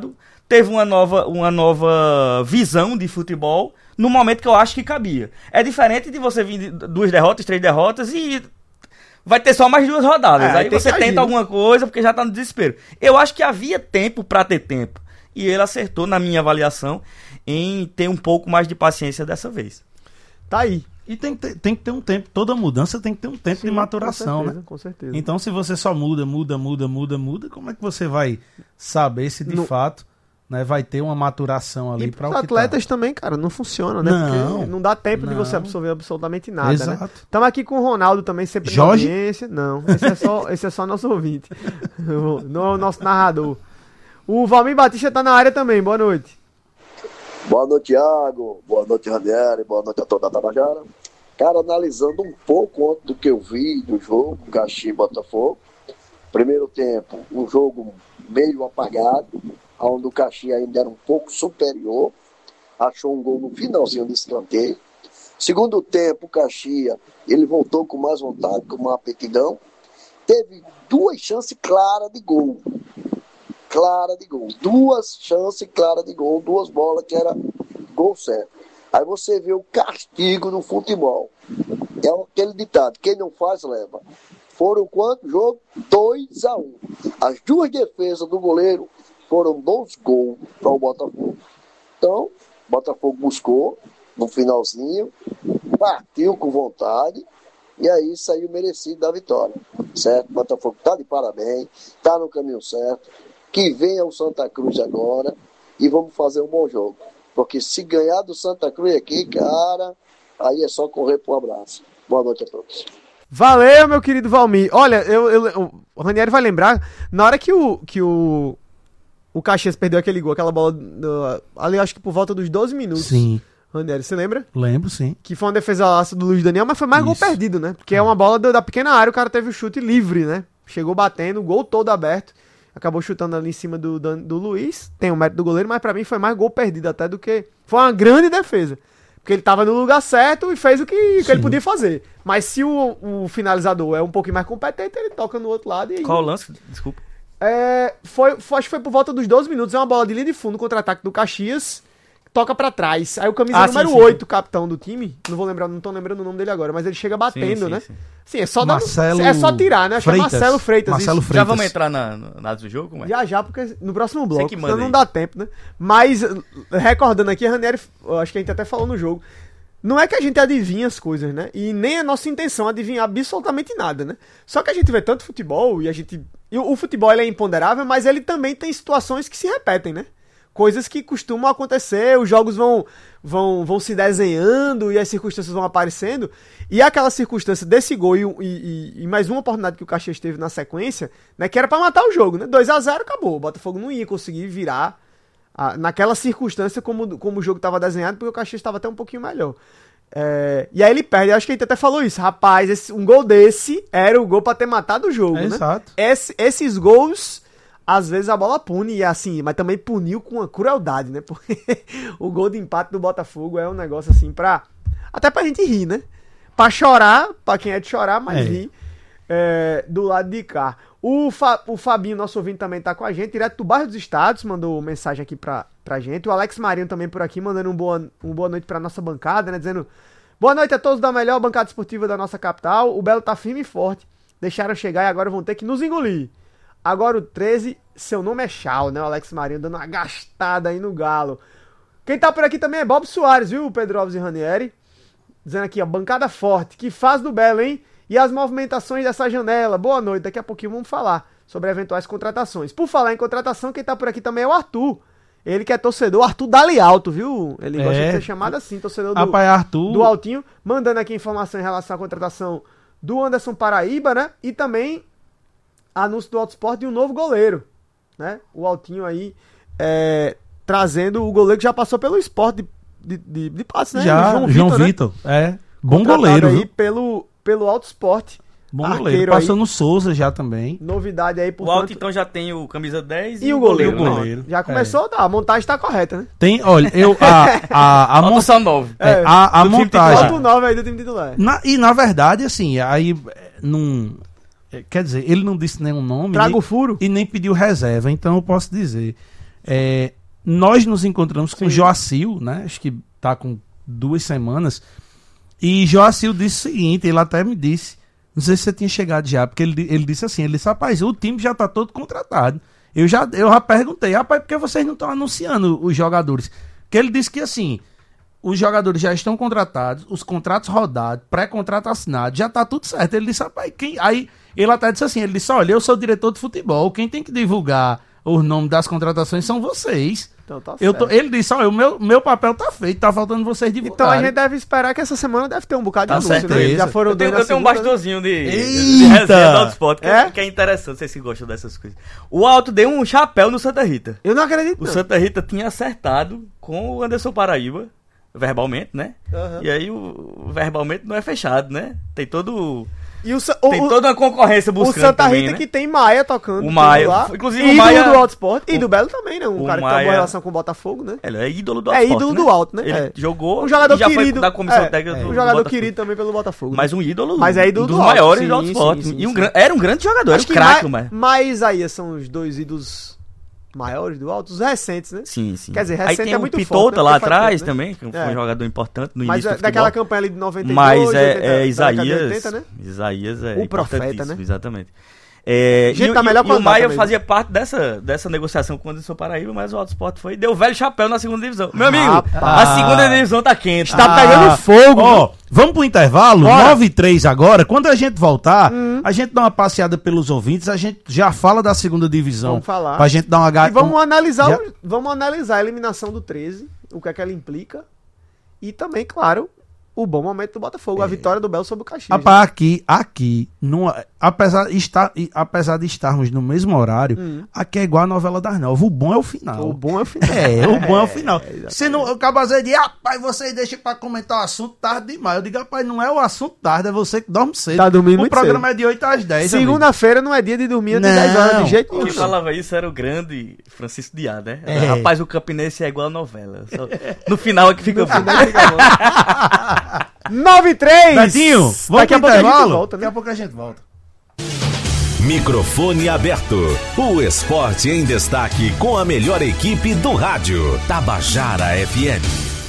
Speaker 11: teve uma nova, uma nova visão de futebol no momento que eu acho que cabia. É diferente de você vir de duas derrotas, três derrotas e vai ter só mais duas rodadas. É, aí você tenta agir, alguma coisa porque já tá no desespero. Eu acho que havia tempo pra ter tempo. E ele acertou, na minha avaliação, em ter um pouco mais de paciência dessa vez.
Speaker 9: Tá aí.
Speaker 10: E tem que, ter, tem que ter um tempo, toda mudança tem que ter um tempo Sim, de maturação,
Speaker 9: com certeza,
Speaker 10: né?
Speaker 9: Com certeza.
Speaker 10: Então, se você só muda, muda, muda, muda, muda, como é que você vai saber se de no... fato, né, vai ter uma maturação ali para o que
Speaker 9: os atletas tá. também, cara, não funciona, né?
Speaker 10: Não,
Speaker 9: Porque não dá tempo não. de você absorver absolutamente nada,
Speaker 10: Exato.
Speaker 9: né? Estamos aqui com o Ronaldo também, sempre
Speaker 10: Jorge?
Speaker 9: na audiência. Não, esse é só, esse é só nosso ouvinte. Não é o nosso narrador. O Valmir Batista tá na área também, boa noite.
Speaker 14: Boa noite, Thiago. Boa noite, Ranieri. Boa noite a toda a Tabajara. Cara, analisando um pouco do que eu vi do jogo, Caxias e Botafogo. Primeiro tempo, um jogo meio apagado, onde o Caxias ainda era um pouco superior. Achou um gol no finalzinho do escanteio. Segundo tempo, o Caxias, ele voltou com mais vontade, com uma aptidão. Teve duas chances claras de gol. Clara de gol. Duas chances claras de gol, duas bolas que era gol certo. Aí você vê o castigo no futebol. É aquele ditado, quem não faz, leva. Foram quantos jogos? dois a um. As duas defesas do goleiro foram dois gols para o Botafogo. Então, o Botafogo buscou no finalzinho, partiu com vontade, e aí saiu merecido da vitória. Certo? O Botafogo está de parabéns, está no caminho certo. Que venha o Santa Cruz agora e vamos fazer um bom jogo. Porque se ganhar do Santa Cruz aqui, cara, aí é só correr pro abraço. Boa noite a todos.
Speaker 9: Valeu, meu querido Valmir. Olha, eu, eu, o Ranieri vai lembrar, na hora que o, que o, o Caxias perdeu aquele gol, aquela bola, uh, ali acho que por volta dos doze minutos.
Speaker 10: Sim.
Speaker 9: Ranieri, você lembra?
Speaker 10: Lembro, sim.
Speaker 9: Que foi uma defesa laça do Luiz Daniel, mas foi mais Isso. gol perdido, né? Porque é uma bola do, da pequena área, o cara teve o chute livre, né? Chegou batendo, o gol todo aberto. Acabou chutando ali em cima do, do, do Luiz. Tem o mérito do goleiro, mas pra mim foi mais gol perdido até do que... Foi uma grande defesa. Porque ele tava no lugar certo e fez o que, que ele podia fazer. Mas se o, o finalizador é um pouquinho mais competente, ele toca no outro lado e...
Speaker 11: Qual o lance? Desculpa.
Speaker 9: É, foi, foi, acho que foi por volta dos doze minutos. É uma bola de linha de fundo, contra-ataque do Caxias. Toca pra trás. Aí o camisa ah, número sim, oito, sim. capitão do time, não vou lembrar, não tô lembrando o nome dele agora, mas ele chega batendo, sim, sim, né? Sim. sim, é só dar, é só tirar, né? Acho que é Marcelo Freitas.
Speaker 10: Marcelo
Speaker 9: isso.
Speaker 10: Freitas.
Speaker 11: Já vamos entrar na, na do jogo? Como é?
Speaker 9: Já, já, porque no próximo bloco, senão não dá tempo, né? Mas, recordando aqui, a Ranieri, acho que a gente até falou no jogo, não é que a gente adivinha as coisas, né? E nem é nossa intenção adivinhar absolutamente nada, né? Só que a gente vê tanto futebol e a gente... E o, o futebol ele é imponderável, mas ele também tem situações que se repetem, né? Coisas que costumam acontecer, os jogos vão, vão, vão se desenhando e as circunstâncias vão aparecendo. E aquela circunstância desse gol e, e, e mais uma oportunidade que o Caxias teve na sequência, né, que era pra matar o jogo, né? dois a zero, acabou. O Botafogo não ia conseguir virar a, naquela circunstância como, como o jogo estava desenhado, porque o Caxias estava até um pouquinho melhor. É, e aí ele perde, acho que a gente até falou isso. Rapaz, esse, um gol desse era o gol pra ter matado o jogo, é, né?
Speaker 10: Exato.
Speaker 9: Esse, esses gols... Às vezes a bola pune, e assim, mas também puniu com uma crueldade, né? Porque o gol de empate do Botafogo é um negócio assim pra... Até pra gente rir, né? Pra chorar, pra quem é de chorar, mas é. rir é, do lado de cá. O, Fa, o Fabinho, nosso ouvinte, também tá com a gente, direto do bairro dos Estados, mandou mensagem aqui pra, pra gente. O Alex Marinho também por aqui, mandando um boa, um boa noite pra nossa bancada, né? Dizendo, boa noite a todos da melhor bancada esportiva da nossa capital. O Belo tá firme e forte. Deixaram chegar e agora vão ter que nos engolir. Agora o treze, seu nome é Chau, né? O Alex Marinho dando uma gastada aí no Galo. Quem tá por aqui também é Bob Soares, viu? Pedro Alves e Ranieri. Dizendo aqui, ó, bancada forte. Que faz do Belo, hein? E as movimentações dessa janela. Boa noite. Daqui a pouquinho vamos falar sobre eventuais contratações. Por falar em contratação, quem tá por aqui também é o Arthur. Ele que é torcedor, Arthur Dali Alto, viu? Ele é. gosta de ser chamado assim, torcedor do,
Speaker 10: Rapaz, Arthur...
Speaker 9: do Altinho. Mandando aqui informação em relação à contratação do Anderson Paraíba, né? E também... anúncio do Autosport de um novo goleiro, né? O Altinho aí é, trazendo o goleiro que já passou pelo Sport de, de, de, de passe, né?
Speaker 10: Já, João, João Vitor, Vitor, né? é. Bom Contratado goleiro,
Speaker 9: aí
Speaker 10: viu?
Speaker 9: pelo, pelo Autosport.
Speaker 10: Bom goleiro, passou no Souza já também.
Speaker 9: Novidade aí,
Speaker 11: portanto... O Alto então já tem o camisa dez
Speaker 9: e, e o goleiro.
Speaker 11: goleiro,
Speaker 9: o goleiro. Já começou, é. a montagem tá correta, né?
Speaker 10: Tem, olha, eu... A, a, a,
Speaker 11: a montagem nova.
Speaker 10: É, é, a, a montagem...
Speaker 9: Auto nove aí do time titular.
Speaker 10: Na, e na verdade, assim, aí... Num... Quer dizer, ele não disse nenhum nome.
Speaker 9: Traga
Speaker 10: nem,
Speaker 9: o furo.
Speaker 10: E nem pediu reserva, então eu posso dizer. É, nós nos encontramos com o Joacil, né? Acho que tá com duas semanas. E Joacil disse o seguinte, ele até me disse, não sei se você tinha chegado já, porque ele, ele disse assim, ele disse, rapaz, o time já tá todo contratado. Eu já, eu já perguntei, rapaz, por que vocês não estão anunciando os jogadores? Porque ele disse que assim, os jogadores já estão contratados, os contratos rodados, pré-contrato assinado, já tá tudo certo. Ele disse, rapaz, quem... Aí ele até disse assim, ele disse, olha, eu sou diretor de futebol, quem tem que divulgar os nomes das contratações são vocês.
Speaker 9: Então tá
Speaker 10: eu
Speaker 9: certo.
Speaker 10: tô, ele disse, olha, o meu, meu papel tá feito, tá faltando vocês divulgarem.
Speaker 9: Então a gente deve esperar que essa semana deve ter um bocado
Speaker 10: Tá
Speaker 9: de anúncio,
Speaker 10: certeza.
Speaker 9: né? Já foram
Speaker 11: Eu tenho,
Speaker 9: dando
Speaker 11: eu tenho um
Speaker 9: segunda,
Speaker 11: bastidorzinho de, de,
Speaker 10: Eita!
Speaker 11: de resenha do Autosport, que é?
Speaker 9: É?
Speaker 11: que é interessante, vocês que gostam dessas coisas. O Alto deu um chapéu no Santa Rita.
Speaker 9: Eu não acredito,
Speaker 11: O
Speaker 9: não.
Speaker 11: Santa Rita tinha acertado com o Anderson Paraíba, verbalmente, né?
Speaker 9: Uhum.
Speaker 11: E aí o, o verbalmente não é fechado, né? Tem todo...
Speaker 9: E o, Sa-
Speaker 11: Tem
Speaker 9: o-
Speaker 11: toda uma concorrência
Speaker 9: O
Speaker 11: buscando
Speaker 9: Santa
Speaker 11: também,
Speaker 9: Rita
Speaker 11: né?
Speaker 9: que tem Maia tocando.
Speaker 11: O
Speaker 9: tudo
Speaker 11: Maia,
Speaker 9: lá.
Speaker 11: inclusive
Speaker 9: ídolo
Speaker 11: o Maia...
Speaker 9: do Alto Sport. E
Speaker 11: o-
Speaker 9: do Belo também, né? Um
Speaker 11: o
Speaker 9: cara que tem uma
Speaker 11: Maia-
Speaker 9: boa relação com o Botafogo, né?
Speaker 11: Ele é ídolo do
Speaker 9: É
Speaker 11: Autosport,
Speaker 9: ídolo
Speaker 11: né?
Speaker 9: do Alto, né?
Speaker 11: Ele
Speaker 9: É.
Speaker 11: jogou
Speaker 9: Um jogador
Speaker 11: e já
Speaker 9: querido.
Speaker 11: foi da comissão
Speaker 9: é,
Speaker 11: técnica
Speaker 9: é.
Speaker 11: do
Speaker 9: Um
Speaker 11: do
Speaker 9: jogador
Speaker 11: Botafogo.
Speaker 9: querido também pelo Botafogo.
Speaker 11: Mas um ídolo
Speaker 9: Mas é ídolo
Speaker 11: dos
Speaker 9: do Alto.
Speaker 11: maiores
Speaker 9: Sim,
Speaker 11: do Autosport.
Speaker 9: sim, sim,
Speaker 11: E um
Speaker 9: sim.
Speaker 11: gran- era um grande jogador,
Speaker 9: Acho
Speaker 11: era um
Speaker 9: que
Speaker 11: craque,
Speaker 9: mais,
Speaker 11: mas...
Speaker 9: mais aí são os dois ídolos maiores do Alto, os recentes, né?
Speaker 11: Sim, sim.
Speaker 9: Quer dizer,
Speaker 11: Aí
Speaker 9: recente
Speaker 11: tem
Speaker 9: é
Speaker 11: o
Speaker 9: muito
Speaker 11: Pitouta
Speaker 9: forte, né?
Speaker 11: lá
Speaker 9: Porque faz
Speaker 11: atrás
Speaker 9: tempo, né?
Speaker 11: também, que foi
Speaker 9: É.
Speaker 11: um jogador importante no
Speaker 9: Mas
Speaker 11: início
Speaker 9: é
Speaker 11: do
Speaker 9: daquela
Speaker 11: futebol.
Speaker 9: campanha ali de noventa e dois,
Speaker 11: Mas é,
Speaker 9: oitenta,
Speaker 11: é
Speaker 9: da década de
Speaker 11: Isaías,
Speaker 9: oitenta, né?
Speaker 11: Isaías é
Speaker 9: O profeta,
Speaker 11: importantíssimo,
Speaker 9: né?
Speaker 11: exatamente. É,
Speaker 9: Gente,
Speaker 11: e,
Speaker 9: tá
Speaker 11: e-
Speaker 9: melhor
Speaker 11: e o
Speaker 9: quando
Speaker 11: Maia
Speaker 9: também,
Speaker 11: fazia parte dessa, dessa negociação com o Anderson Paraíba, mas o Autosport foi e deu velho chapéu na segunda divisão. Meu amigo,
Speaker 10: Rapaz.
Speaker 11: a segunda divisão tá quente.
Speaker 9: Tá pegando fogo,
Speaker 10: Ó, vamos pro intervalo,
Speaker 9: Bora.
Speaker 10: nove e três agora. Quando a gente voltar, a gente dá uma passeada pelos ouvintes, a gente já fala da segunda divisão.
Speaker 9: Vamos falar.
Speaker 10: Pra gente dar uma
Speaker 9: E
Speaker 10: ga-
Speaker 9: vamos analisar,
Speaker 10: Já-
Speaker 9: o- vamos analisar a eliminação do treze, o que é que ela implica. E também, claro, o bom momento do Botafogo, a vitória do Belo sobre o Caxias.
Speaker 10: Rapaz, aqui, aqui, numa- apesar, de estar, e- apesar de estarmos no mesmo horário,
Speaker 9: Hum.
Speaker 10: aqui é igual a novela das nove. O bom é o final.
Speaker 9: O bom é o final.
Speaker 10: É, o bom é o final.
Speaker 9: É,
Speaker 10: Se não, o cabazé diz, rapaz, vocês deixam pra comentar o assunto tarde demais. Eu digo, rapaz, não é o assunto tarde, é você que dorme cedo.
Speaker 9: Tá dormindo
Speaker 10: O
Speaker 9: muito
Speaker 10: programa
Speaker 9: cedo.
Speaker 10: é de oito às dez. amigo.
Speaker 9: Segunda-feira não é dia de dormir antes de
Speaker 10: Não.
Speaker 9: dez horas, de jeito nenhum.
Speaker 11: Quem falava isso era o grande Francisco Diá, né?
Speaker 10: É.
Speaker 11: Rapaz, o Campinense é igual a novela. Só- no final é que fica bom.
Speaker 9: nove e três!
Speaker 10: Betinho, vamos
Speaker 9: Daqui a
Speaker 10: pro
Speaker 9: pouco a gente
Speaker 10: intervalo?
Speaker 9: volta, né?
Speaker 10: Daqui a pouco a gente volta.
Speaker 6: Microfone aberto. O esporte em destaque com a melhor equipe do rádio. Tabajara F M.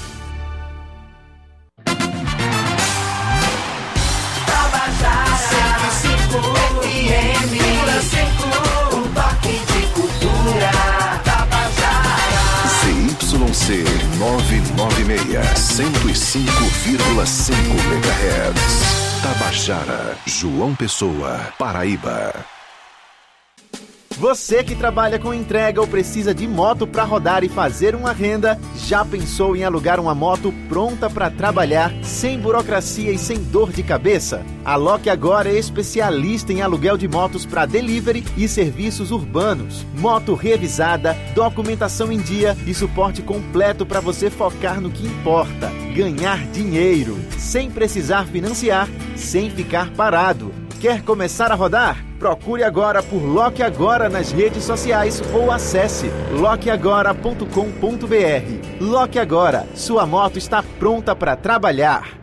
Speaker 7: Z Y C novecentos e noventa e seis, cento e cinco vírgula cinco megahertz. Tabajara, João Pessoa, Paraíba.
Speaker 2: Você que trabalha com entrega ou precisa de moto para rodar e fazer uma renda, já pensou em alugar uma moto pronta para trabalhar, sem burocracia e sem dor de cabeça? A Loque Agora é especialista em aluguel de motos para delivery e serviços urbanos. Moto revisada, documentação em dia e suporte completo para você focar no que importa: ganhar dinheiro, sem precisar financiar, sem ficar parado. Quer começar a rodar? Procure agora por Loque Agora nas redes sociais ou acesse loque agora ponto com ponto b r. Loque Agora, sua moto está pronta para trabalhar.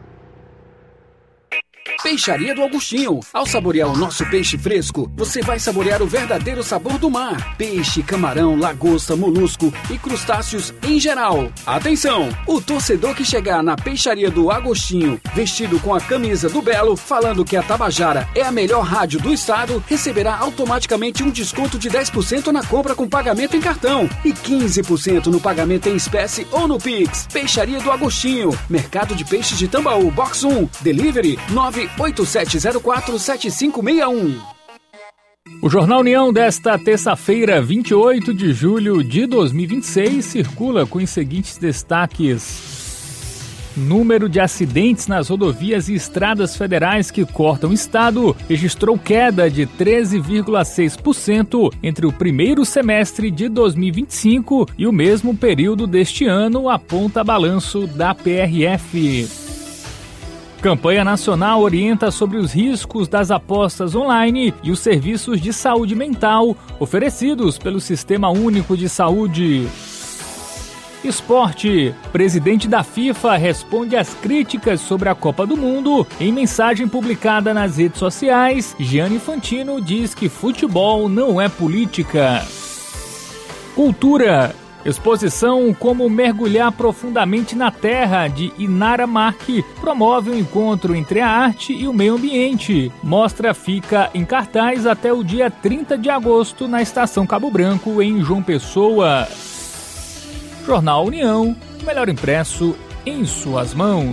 Speaker 15: Peixaria do Augustinho. Ao saborear o nosso peixe fresco, você vai saborear o verdadeiro sabor do mar. Peixe, camarão, lagosta, molusco e crustáceos em geral. Atenção! O torcedor que chegar na Peixaria do Agostinho, vestido com a camisa do Belo, falando que a Tabajara é a melhor rádio do estado, receberá automaticamente um desconto de dez por cento na compra com pagamento em cartão e quinze por cento no pagamento em espécie ou no Pix. Peixaria do Agostinho. Mercado de Peixes de Tambaú, Box um. Delivery nove oito sete zero quatro sete cinco seis um.
Speaker 1: O Jornal União desta terça-feira, vinte e oito de julho de dois mil e vinte e seis, circula com os seguintes destaques. Número de acidentes nas rodovias e estradas federais que cortam o estado registrou queda de treze vírgula seis por cento entre o primeiro semestre de dois mil e vinte e cinco e o mesmo período deste ano, aponta balanço da P R F. Campanha Nacional orienta sobre os riscos das apostas online e os serviços de saúde mental oferecidos pelo Sistema Único de Saúde. Esporte. Presidente da FIFA responde às críticas sobre a Copa do Mundo. Em mensagem publicada nas redes sociais, Gianni Infantino diz que futebol não é política. Cultura. Exposição Como Mergulhar Profundamente na Terra, de Inara Marque, promove um encontro entre a arte e o meio ambiente. Mostra fica em cartaz até o dia trinta de agosto na Estação Cabo Branco, em João Pessoa. Jornal União, o melhor impresso em suas mãos.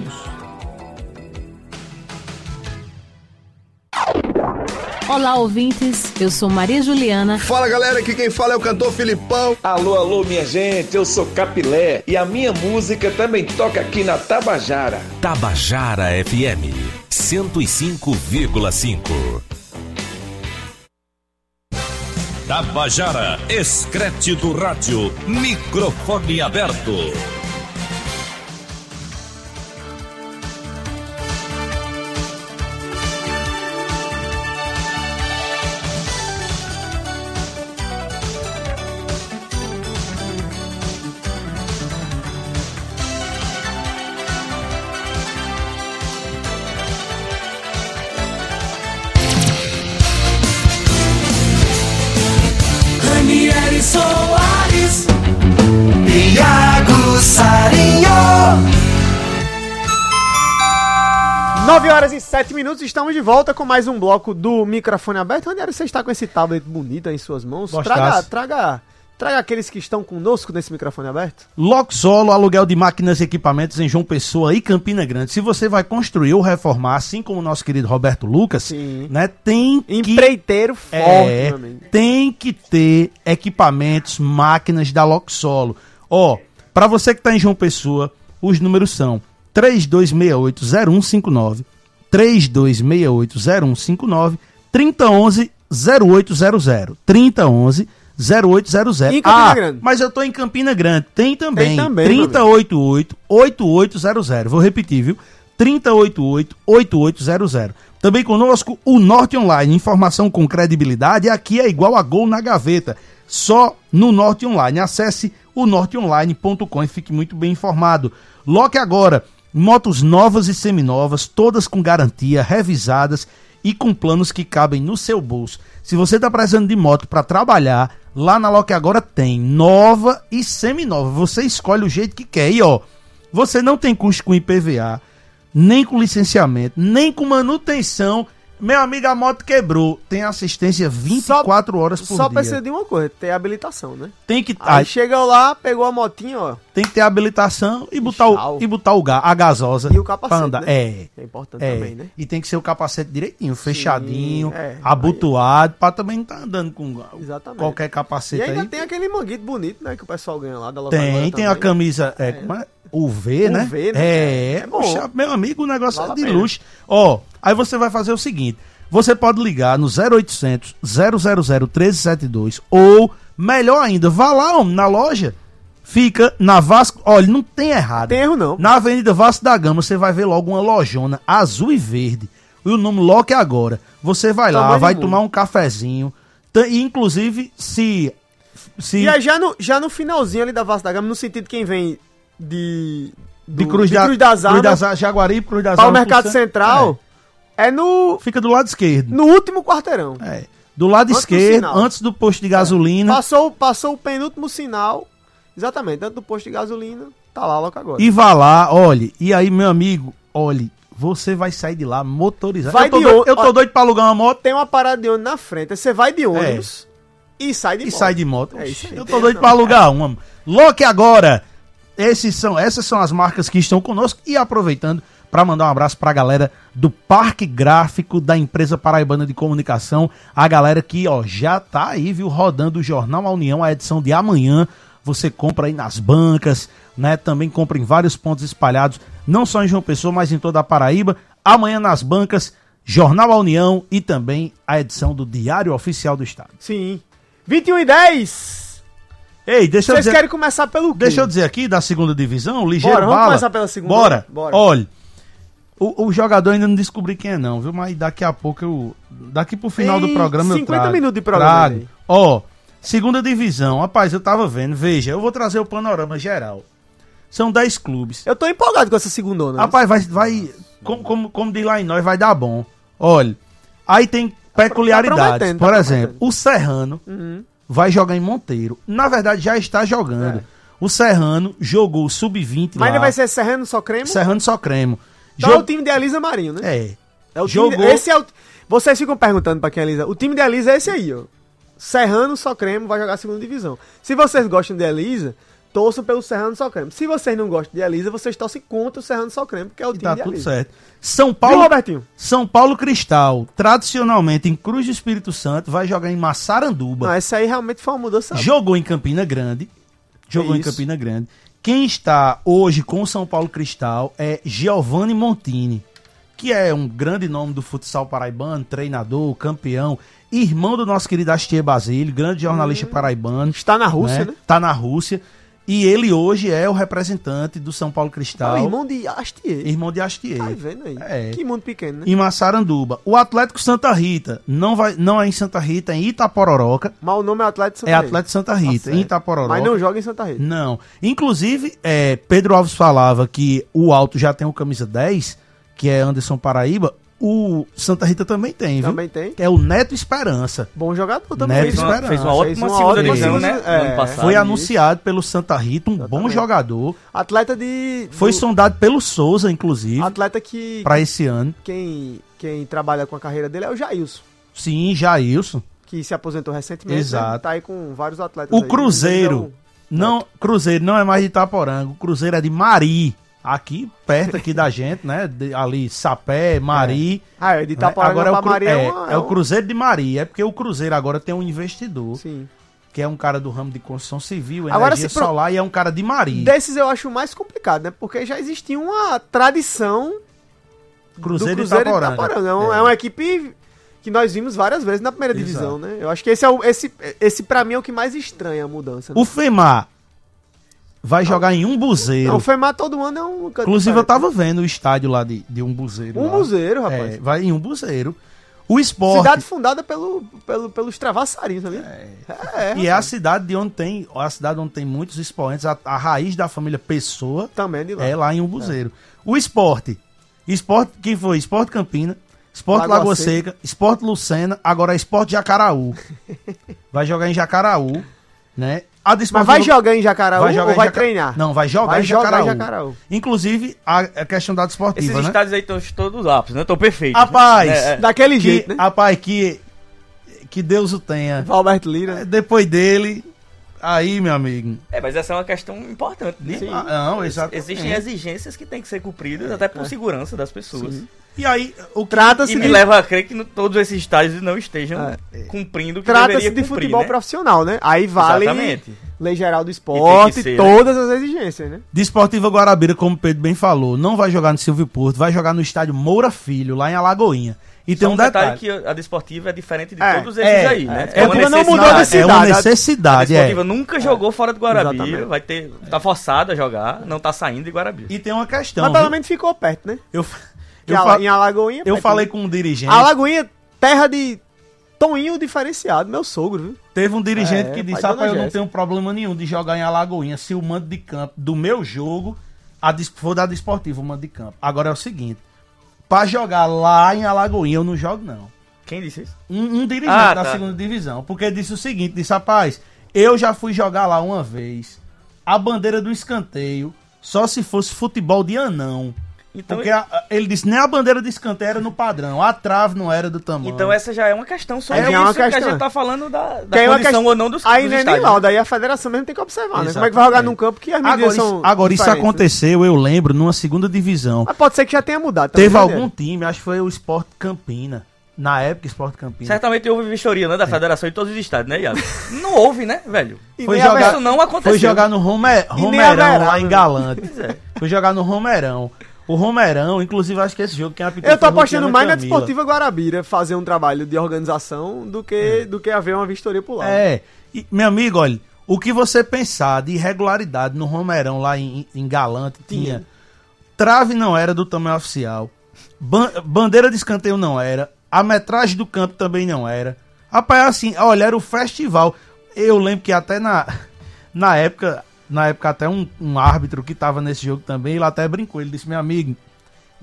Speaker 16: Olá, ouvintes, eu sou Maria Juliana.
Speaker 17: Fala, galera, aqui quem fala é o cantor Filipão.
Speaker 18: Alô, alô, minha gente, eu sou Capilé e a minha música também toca aqui na Tabajara.
Speaker 6: Tabajara F M cento e cinco vírgula cinco. Tabajara, Escrete do Rádio, microfone aberto.
Speaker 8: Soares, Iago Sarinho.
Speaker 9: nove horas e sete minutos, estamos de volta com mais um bloco do microfone aberto. Ranieri, você está com esse tablet bonito aí em suas mãos? Traga, traga, traga aqueles que estão conosco nesse microfone aberto.
Speaker 10: Loxolo, aluguel de máquinas e equipamentos em João Pessoa e Campina Grande. Se você vai construir ou reformar, assim como o nosso querido Roberto Lucas, Sim. né, tem que...
Speaker 9: Empreiteiro forte,
Speaker 10: é,
Speaker 9: meu amigo.
Speaker 10: Tem que ter equipamentos, máquinas da Loxolo. Ó, pra você que tá em João Pessoa, os números são três dois seis oito zero um cinco nove, três dois seis oito zero um cinco nove, trinta onze zero oito zero zero, trinta onze zero oito zero zero.
Speaker 9: Em Campina
Speaker 10: ah,
Speaker 9: Grande.
Speaker 10: Mas eu tô em Campina Grande. Tem também.
Speaker 9: Tem também,
Speaker 10: trinta oitenta e oito, oitenta e oito zero zero. Vou repetir, viu? trinta oitenta e oito, oitenta e oito zero zero. Também conosco o Norte Online. Informação com credibilidade. Aqui é igual a gol na gaveta. Só no Norte Online. Acesse o norte online ponto com e fique muito bem informado. Loque agora. Motos novas e seminovas, todas com garantia, revisadas e com planos que cabem no seu bolso. Se você está precisando de moto para trabalhar, lá na Loque Agora tem nova e seminova. Você escolhe o jeito que quer. E ó, você não tem custo com I P V A, nem com licenciamento, nem com manutenção. Meu amigo, a moto quebrou. Tem assistência vinte e quatro só, horas por
Speaker 9: só
Speaker 10: dia.
Speaker 9: Só precisa de uma coisa, ter habilitação, né?
Speaker 10: Tem que...
Speaker 9: Aí, aí chega lá, pegou a motinha, ó.
Speaker 10: Tem que ter habilitação e botar, o, e botar o ga, a gasosa.
Speaker 9: E o capacete,
Speaker 10: pra andar.
Speaker 9: Né?
Speaker 10: É.
Speaker 9: É importante
Speaker 10: é.
Speaker 9: também, né?
Speaker 10: E tem que ser o capacete direitinho, fechadinho, Sim, é. abotoado, pra também não tá andando com Exatamente. qualquer capacete aí.
Speaker 9: E ainda
Speaker 10: aí.
Speaker 9: tem aquele manguito bonito, né? Que o pessoal ganha lá da
Speaker 10: Local. Tem, tem a camisa... É, é. Como é? O V, né?
Speaker 9: O V, né?
Speaker 10: É, é bom. Poxa, meu amigo, o negócio vale é de luxo. Ó, aí você vai fazer o seguinte... Você pode ligar no zero oitocentos, zero zero zero, um três sete dois ou, melhor ainda, vá lá, homem, na loja. Fica na Vasco... Olha, não tem errado.
Speaker 9: Tem erro, não.
Speaker 10: Na Avenida Vasco da Gama, você vai ver logo uma lojona azul e verde. E o nome Loque Agora. Você vai lá, Tamanho vai tomar um cafezinho. E, inclusive, se... se...
Speaker 9: E aí, já no, já no finalzinho ali da Vasco da Gama, no sentido de quem vem de... Do,
Speaker 10: de Cruz,
Speaker 9: de
Speaker 10: da,
Speaker 9: Cruz das
Speaker 10: Cruz das Armas, Jaguaribe, Cruz das
Speaker 9: Armas. Para o Mercado
Speaker 10: Central.
Speaker 9: Central... É. É no...
Speaker 10: Fica do lado esquerdo.
Speaker 9: No último quarteirão.
Speaker 10: É. Do lado antes esquerdo, do antes do posto de gasolina.
Speaker 9: É. Passou, passou o penúltimo sinal. Exatamente, antes do posto de gasolina. Tá lá, logo agora.
Speaker 10: E vá lá, olhe. E aí, meu amigo, olhe. Você vai sair de lá motorizado.
Speaker 9: Vai
Speaker 10: eu tô,
Speaker 9: de
Speaker 10: doido,
Speaker 9: ônibus.
Speaker 10: eu tô doido pra alugar uma moto.
Speaker 9: Tem uma parada de ônibus na frente. Aí você vai de ônibus é. e sai de
Speaker 10: e
Speaker 9: moto.
Speaker 10: E sai de moto.
Speaker 9: É isso aí,
Speaker 10: eu tô doido não. pra alugar uma. Loque Agora. Esses são, essas são as marcas que estão conosco. E aproveitando... para mandar um abraço para a galera do Parque Gráfico da empresa Paraibana de Comunicação, a galera que ó, já tá aí, viu, rodando o Jornal A União, a edição de amanhã, você compra aí nas bancas, né, também compra em vários pontos espalhados, não só em João Pessoa, mas em toda a Paraíba, amanhã nas bancas, Jornal A União e também a edição do Diário Oficial do Estado.
Speaker 9: Sim, vinte e um e dez...
Speaker 10: Ei, deixa
Speaker 9: Vocês
Speaker 10: eu dizer...
Speaker 9: querem começar pelo quê?
Speaker 10: Deixa eu dizer aqui, da segunda divisão, ligeiro
Speaker 9: Bora,
Speaker 10: bala.
Speaker 9: vamos começar pela segunda?
Speaker 10: Bora,
Speaker 9: Bora.
Speaker 10: Olha... O, o jogador ainda não descobri quem é não, viu? Mas daqui a pouco eu... Daqui pro final
Speaker 9: Tem
Speaker 10: do programa eu trago.
Speaker 9: cinquenta minutos de programa aí.
Speaker 10: Ó, segunda divisão. Rapaz, eu tava vendo. Veja, eu vou trazer o panorama geral. São dez clubes.
Speaker 9: Eu tô empolgado com essa segundona.
Speaker 10: Rapaz, vai... vai como, como, como diz lá em nós, vai dar bom. Olha, aí tem peculiaridades.
Speaker 9: Tá
Speaker 10: Por
Speaker 9: tá
Speaker 10: exemplo, o Serrano uhum. vai jogar em Monteiro. Na verdade, já está jogando. É. O Serrano jogou o sub vinte
Speaker 9: Mas
Speaker 10: lá.
Speaker 9: ainda vai ser Serrano só cremo?
Speaker 10: Serrano só cremo.
Speaker 9: Então
Speaker 10: Jog...
Speaker 9: é o time de Elisa Marinho, né?
Speaker 10: É.
Speaker 9: É o
Speaker 10: Jogou...
Speaker 9: time de... Esse é o... Vocês ficam perguntando pra quem é Elisa. O time de Elisa é esse aí, ó. Serrano só cremo vai jogar a segunda divisão. Se vocês gostam de Elisa, torçam pelo Serrano só cremo. Se vocês não gostam de Elisa, vocês torcem contra o Serrano só cremo, porque é o time
Speaker 10: Tá
Speaker 9: de
Speaker 10: tudo
Speaker 9: Elisa.
Speaker 10: certo. São Paulo,
Speaker 9: Viu, Robertinho?
Speaker 10: São Paulo Cristal, tradicionalmente em Cruz do Espírito Santo, vai jogar em Massaranduba.
Speaker 9: Não, essa aí realmente foi uma mudança.
Speaker 10: Jogou em Campina Grande. Jogou
Speaker 9: É
Speaker 10: em
Speaker 9: isso.
Speaker 10: Campina Grande. Quem está hoje com o São Paulo Cristal é Giovanni Montini, que é um grande nome do futsal paraibano, treinador, campeão, irmão do nosso querido Astier Basílio, grande jornalista hum, paraibano.
Speaker 9: Está na Rússia, né?
Speaker 10: né? Está na Rússia. E ele hoje é o representante do São Paulo Cristal.
Speaker 9: Ah, irmão de Astier.
Speaker 10: Irmão de Astier.
Speaker 9: Tá vendo aí?
Speaker 10: É.
Speaker 9: Que mundo pequeno, né?
Speaker 10: Em Massaranduba. O Atlético Santa Rita não, vai, não é em Santa Rita, é em Itapororoca.
Speaker 9: Mas o nome é Atlético Santa
Speaker 10: É
Speaker 9: Rita.
Speaker 10: Atlético Santa Rita,
Speaker 9: Tá
Speaker 10: em Itapororoca.
Speaker 9: Mas não joga em Santa Rita.
Speaker 10: Não. Inclusive, é, Pedro Alves falava que o Alto já tem o camisa dez, que é Anderson Paraíba. O Santa Rita também tem, viu?
Speaker 9: Também tem.
Speaker 10: Que é o Neto Esperança.
Speaker 9: Bom jogador também.
Speaker 10: Neto
Speaker 11: Fez uma,
Speaker 10: Esperança.
Speaker 11: fez uma ótima
Speaker 9: Fez uma
Speaker 11: segunda
Speaker 9: ótima
Speaker 11: divisão,
Speaker 9: segunda-
Speaker 11: né?
Speaker 9: é,
Speaker 11: no ano passado.
Speaker 10: Foi
Speaker 9: isso.
Speaker 10: anunciado pelo Santa Rita, um bom
Speaker 9: Exatamente.
Speaker 10: jogador.
Speaker 9: Atleta de...
Speaker 10: Foi
Speaker 9: do-
Speaker 10: sondado pelo Souza, inclusive,
Speaker 9: Atleta que...
Speaker 10: pra esse ano.
Speaker 9: Quem, quem trabalha com a carreira dele é o Jailson,
Speaker 10: Sim, Jailson.
Speaker 9: que se aposentou recentemente.
Speaker 10: Exato.
Speaker 9: Né? Tá aí com vários atletas.
Speaker 10: O
Speaker 9: aí.
Speaker 10: Cruzeiro,
Speaker 9: Então,
Speaker 10: não, Cruzeiro não é mais de Itaporanga, o Cruzeiro é de Mari, aqui perto aqui da gente, né? De- ali Sapé, Mari.
Speaker 9: Ah, é de Itaporanga
Speaker 10: agora é o,
Speaker 9: pra
Speaker 10: Cru-
Speaker 9: Mari é
Speaker 10: é,
Speaker 9: uma-
Speaker 10: é o Cruzeiro de Mari, é porque o Cruzeiro agora tem um investidor,
Speaker 9: Sim.
Speaker 10: que é um cara do ramo de construção civil,
Speaker 9: Agora,
Speaker 10: energia
Speaker 9: se pro-
Speaker 10: solar, e é um cara de Mari.
Speaker 9: Desses eu acho mais complicado, né? Porque já existia uma tradição
Speaker 10: Cruzeiro,
Speaker 9: do
Speaker 10: de
Speaker 9: Cruzeiro
Speaker 10: Itaporanga.
Speaker 9: de Itaporanga. É, um- é uma equipe que nós vimos várias vezes na primeira
Speaker 10: Exato.
Speaker 9: divisão, né? Eu acho que esse, é o, esse, esse pra mim é o que mais estranha a mudança. Né?
Speaker 10: O Femar vai jogar em Umbuzeiro.
Speaker 9: Não, o Femar todo ano é um... canto
Speaker 10: Inclusive, eu
Speaker 9: diferente.
Speaker 10: tava vendo o estádio lá de, de Umbuzeiro. lá.
Speaker 9: Umbuzeiro, rapaz.
Speaker 10: É, vai em Umbuzeiro. O esporte.
Speaker 9: Cidade fundada pelo, pelo, pelos travassarinhos, sabia? É, é,
Speaker 10: E é a cidade de onde tem, a cidade onde tem muitos expoentes, a, a raiz da família Pessoa
Speaker 9: também é de lá.
Speaker 10: é lá em Umbuzeiro. O esporte, esporte, quem foi? Esporte Campina, Esporte
Speaker 9: Lagoa
Speaker 10: Lagoa
Speaker 9: Seca.
Speaker 10: Seca, Esporte Lucena, agora é Esporte Jacaraú. Vai jogar em Jacaraú, né? A
Speaker 9: Mas
Speaker 10: Desportiva-
Speaker 9: vai jogar em Jacaraú
Speaker 10: vai jogar
Speaker 9: ou
Speaker 10: em
Speaker 9: vai
Speaker 10: Jaca-
Speaker 9: treinar?
Speaker 10: Não, vai jogar
Speaker 9: Vai
Speaker 10: em
Speaker 9: jogar em
Speaker 10: Jacaraú.
Speaker 9: Jacaraú.
Speaker 10: Inclusive, a, a questão da desportiva,
Speaker 11: Esses
Speaker 10: né?
Speaker 11: estádios aí estão todos aptos, né? Estão perfeitos.
Speaker 10: Rapaz,
Speaker 11: né? É, é.
Speaker 9: Daquele
Speaker 10: que,
Speaker 9: jeito, né?
Speaker 10: Rapaz, que, que Deus o tenha.
Speaker 9: Valberto Lira.
Speaker 10: É, Depois dele, aí, meu amigo.
Speaker 11: É, mas essa é uma questão importante. Né?
Speaker 10: Sim. Ah, não, exatamente.
Speaker 11: Existem exigências que têm que ser cumpridas, até por segurança das pessoas.
Speaker 9: Sim.
Speaker 10: E aí, o
Speaker 9: Trata-se
Speaker 11: E me
Speaker 9: de...
Speaker 11: leva a crer que no- todos esses estádios não estejam cumprindo o que
Speaker 9: Trata-se
Speaker 11: deveria
Speaker 9: de
Speaker 11: cumprir,
Speaker 9: futebol
Speaker 11: né?
Speaker 9: profissional, né? Aí vale
Speaker 11: Exatamente.
Speaker 9: Lei Geral do
Speaker 11: E
Speaker 9: Esporte,
Speaker 11: tem que ser,
Speaker 9: todas as exigências, né?
Speaker 10: Desportiva Guarabira, como o Pedro bem falou, não vai jogar no Silvio Porto, vai jogar no estádio Moura Filho, lá em Alagoinha. E tem
Speaker 11: Só
Speaker 10: um detalhe.
Speaker 11: que a desportiva é diferente de
Speaker 9: É,
Speaker 11: todos esses
Speaker 10: é,
Speaker 11: aí, né?
Speaker 10: é,
Speaker 11: uma
Speaker 10: porque não
Speaker 11: necessidade.
Speaker 10: mudou de É uma cidade.
Speaker 11: A
Speaker 10: necessidade,
Speaker 11: desportiva
Speaker 10: é.
Speaker 11: nunca jogou fora do Guarabira,
Speaker 9: Exatamente.
Speaker 11: vai ter, tá forçado a jogar, não tá saindo de Guarabira.
Speaker 10: E tem uma questão.
Speaker 9: Mas pelo
Speaker 10: viu?
Speaker 9: menos ficou perto, né?
Speaker 10: Eu,
Speaker 9: Que
Speaker 10: eu,
Speaker 9: a-
Speaker 10: fa-
Speaker 9: em Alagoinha...
Speaker 10: eu
Speaker 9: perto,
Speaker 10: falei
Speaker 9: né?
Speaker 10: com um dirigente.
Speaker 9: Alagoinha, terra de Toninho diferenciado, meu sogro, viu?
Speaker 10: Teve um dirigente
Speaker 9: É,
Speaker 10: que
Speaker 9: pai
Speaker 10: disse:
Speaker 9: da
Speaker 10: rapaz, eu
Speaker 9: Dona
Speaker 10: não
Speaker 9: Jéssica.
Speaker 10: tenho problema nenhum de jogar em Alagoinha se o mando de campo do meu jogo a dis- for da desportiva, o mando de campo. Agora é o seguinte: pra jogar lá em Alagoinha eu não jogo, não.
Speaker 11: Quem disse isso?
Speaker 10: Um, um dirigente
Speaker 11: Ah,
Speaker 10: da
Speaker 11: tá.
Speaker 10: segunda divisão. Porque disse o seguinte: disse, rapaz, eu já fui jogar lá uma vez. A bandeira do escanteio, só se fosse futebol de anão.
Speaker 11: Então,
Speaker 10: Porque a- a- ele disse, nem a bandeira de escanteio era no padrão, a trave não era do tamanho.
Speaker 11: Então essa já é uma questão sobre
Speaker 9: É
Speaker 11: isso
Speaker 9: uma
Speaker 11: que a
Speaker 9: questão.
Speaker 11: gente tá falando da, da
Speaker 9: Que aí é uma
Speaker 11: condição
Speaker 9: questão-
Speaker 11: ou não dos,
Speaker 9: Aí
Speaker 11: dos
Speaker 9: não é nem
Speaker 11: estádios.
Speaker 9: lá, daí a federação mesmo tem que observar, né? Como é que vai
Speaker 10: Exatamente.
Speaker 9: jogar num campo que as medidas
Speaker 10: Agora,
Speaker 9: são
Speaker 10: isso, agora isso
Speaker 9: diferentes, né?
Speaker 10: aconteceu, eu lembro, numa segunda divisão.
Speaker 9: Mas pode ser que já tenha mudado. também,
Speaker 10: Teve
Speaker 9: né,
Speaker 10: algum
Speaker 9: Daniel?
Speaker 10: time, acho que foi o Sport Campina. Na época, Sport Campina.
Speaker 11: Certamente houve vistoria, né, da federação em todos os estádios, né, Iago? Não houve, né, velho?
Speaker 10: Foi
Speaker 11: nem
Speaker 10: jogar,
Speaker 11: isso não aconteceu.
Speaker 10: foi jogar no Romer,
Speaker 11: E nem
Speaker 10: Romerão,
Speaker 11: haverá,
Speaker 10: lá em
Speaker 11: né?
Speaker 10: Galante.
Speaker 11: Pois é.
Speaker 10: Foi jogar no Romerão. O Romerão, inclusive, acho que esse jogo quem apitou
Speaker 9: Eu tô
Speaker 10: foi
Speaker 9: apostando
Speaker 10: Luciana
Speaker 9: mais na
Speaker 10: Camila.
Speaker 9: Desportiva Guarabira fazer um trabalho de organização do que, do que haver uma vistoria por lá.
Speaker 10: É, e, meu amigo, olha, o que você pensar de irregularidade no Romerão lá em, em Galante tinha.
Speaker 9: Tinha.
Speaker 10: Trave não era do tamanho oficial. Ban- bandeira de escanteio não era. A metragem do campo também não era. Rapaz, assim, olha, era o festival. Eu lembro que até na, na época, na época até um, um árbitro que tava nesse jogo também, ele até brincou. Ele disse, meu amigo,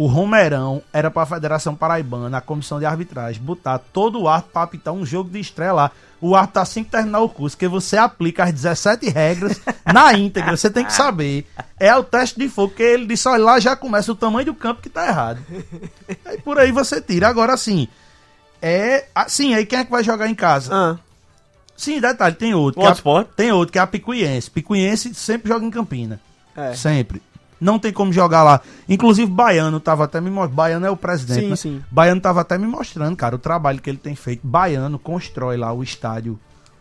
Speaker 10: o Romerão era pra Federação Paraibana, a comissão de arbitragem, botar todo o árbitro pra apitar um jogo de estreia lá. O árbitro tá assim que terminar o curso, que você aplica as dezessete regras na íntegra, você tem que saber. É o teste de fogo, que ele disse, olha lá, já começa o tamanho do campo que tá errado. Aí por aí você tira. Agora sim, é... Assim, aí quem é que vai jogar em casa?
Speaker 9: Ah.
Speaker 10: Sim, detalhe, tem outro.
Speaker 11: O Sport?
Speaker 10: Tem outro, que é a Picuiense. Picuiense sempre joga em Campina.
Speaker 9: É.
Speaker 10: Sempre. Não tem como jogar lá. Inclusive, Baiano tava até me mostrando. Baiano é o presidente,
Speaker 9: sim,
Speaker 10: né?
Speaker 9: sim.
Speaker 10: Baiano tava até me mostrando, cara, o trabalho que ele tem feito. Baiano constrói lá o estádio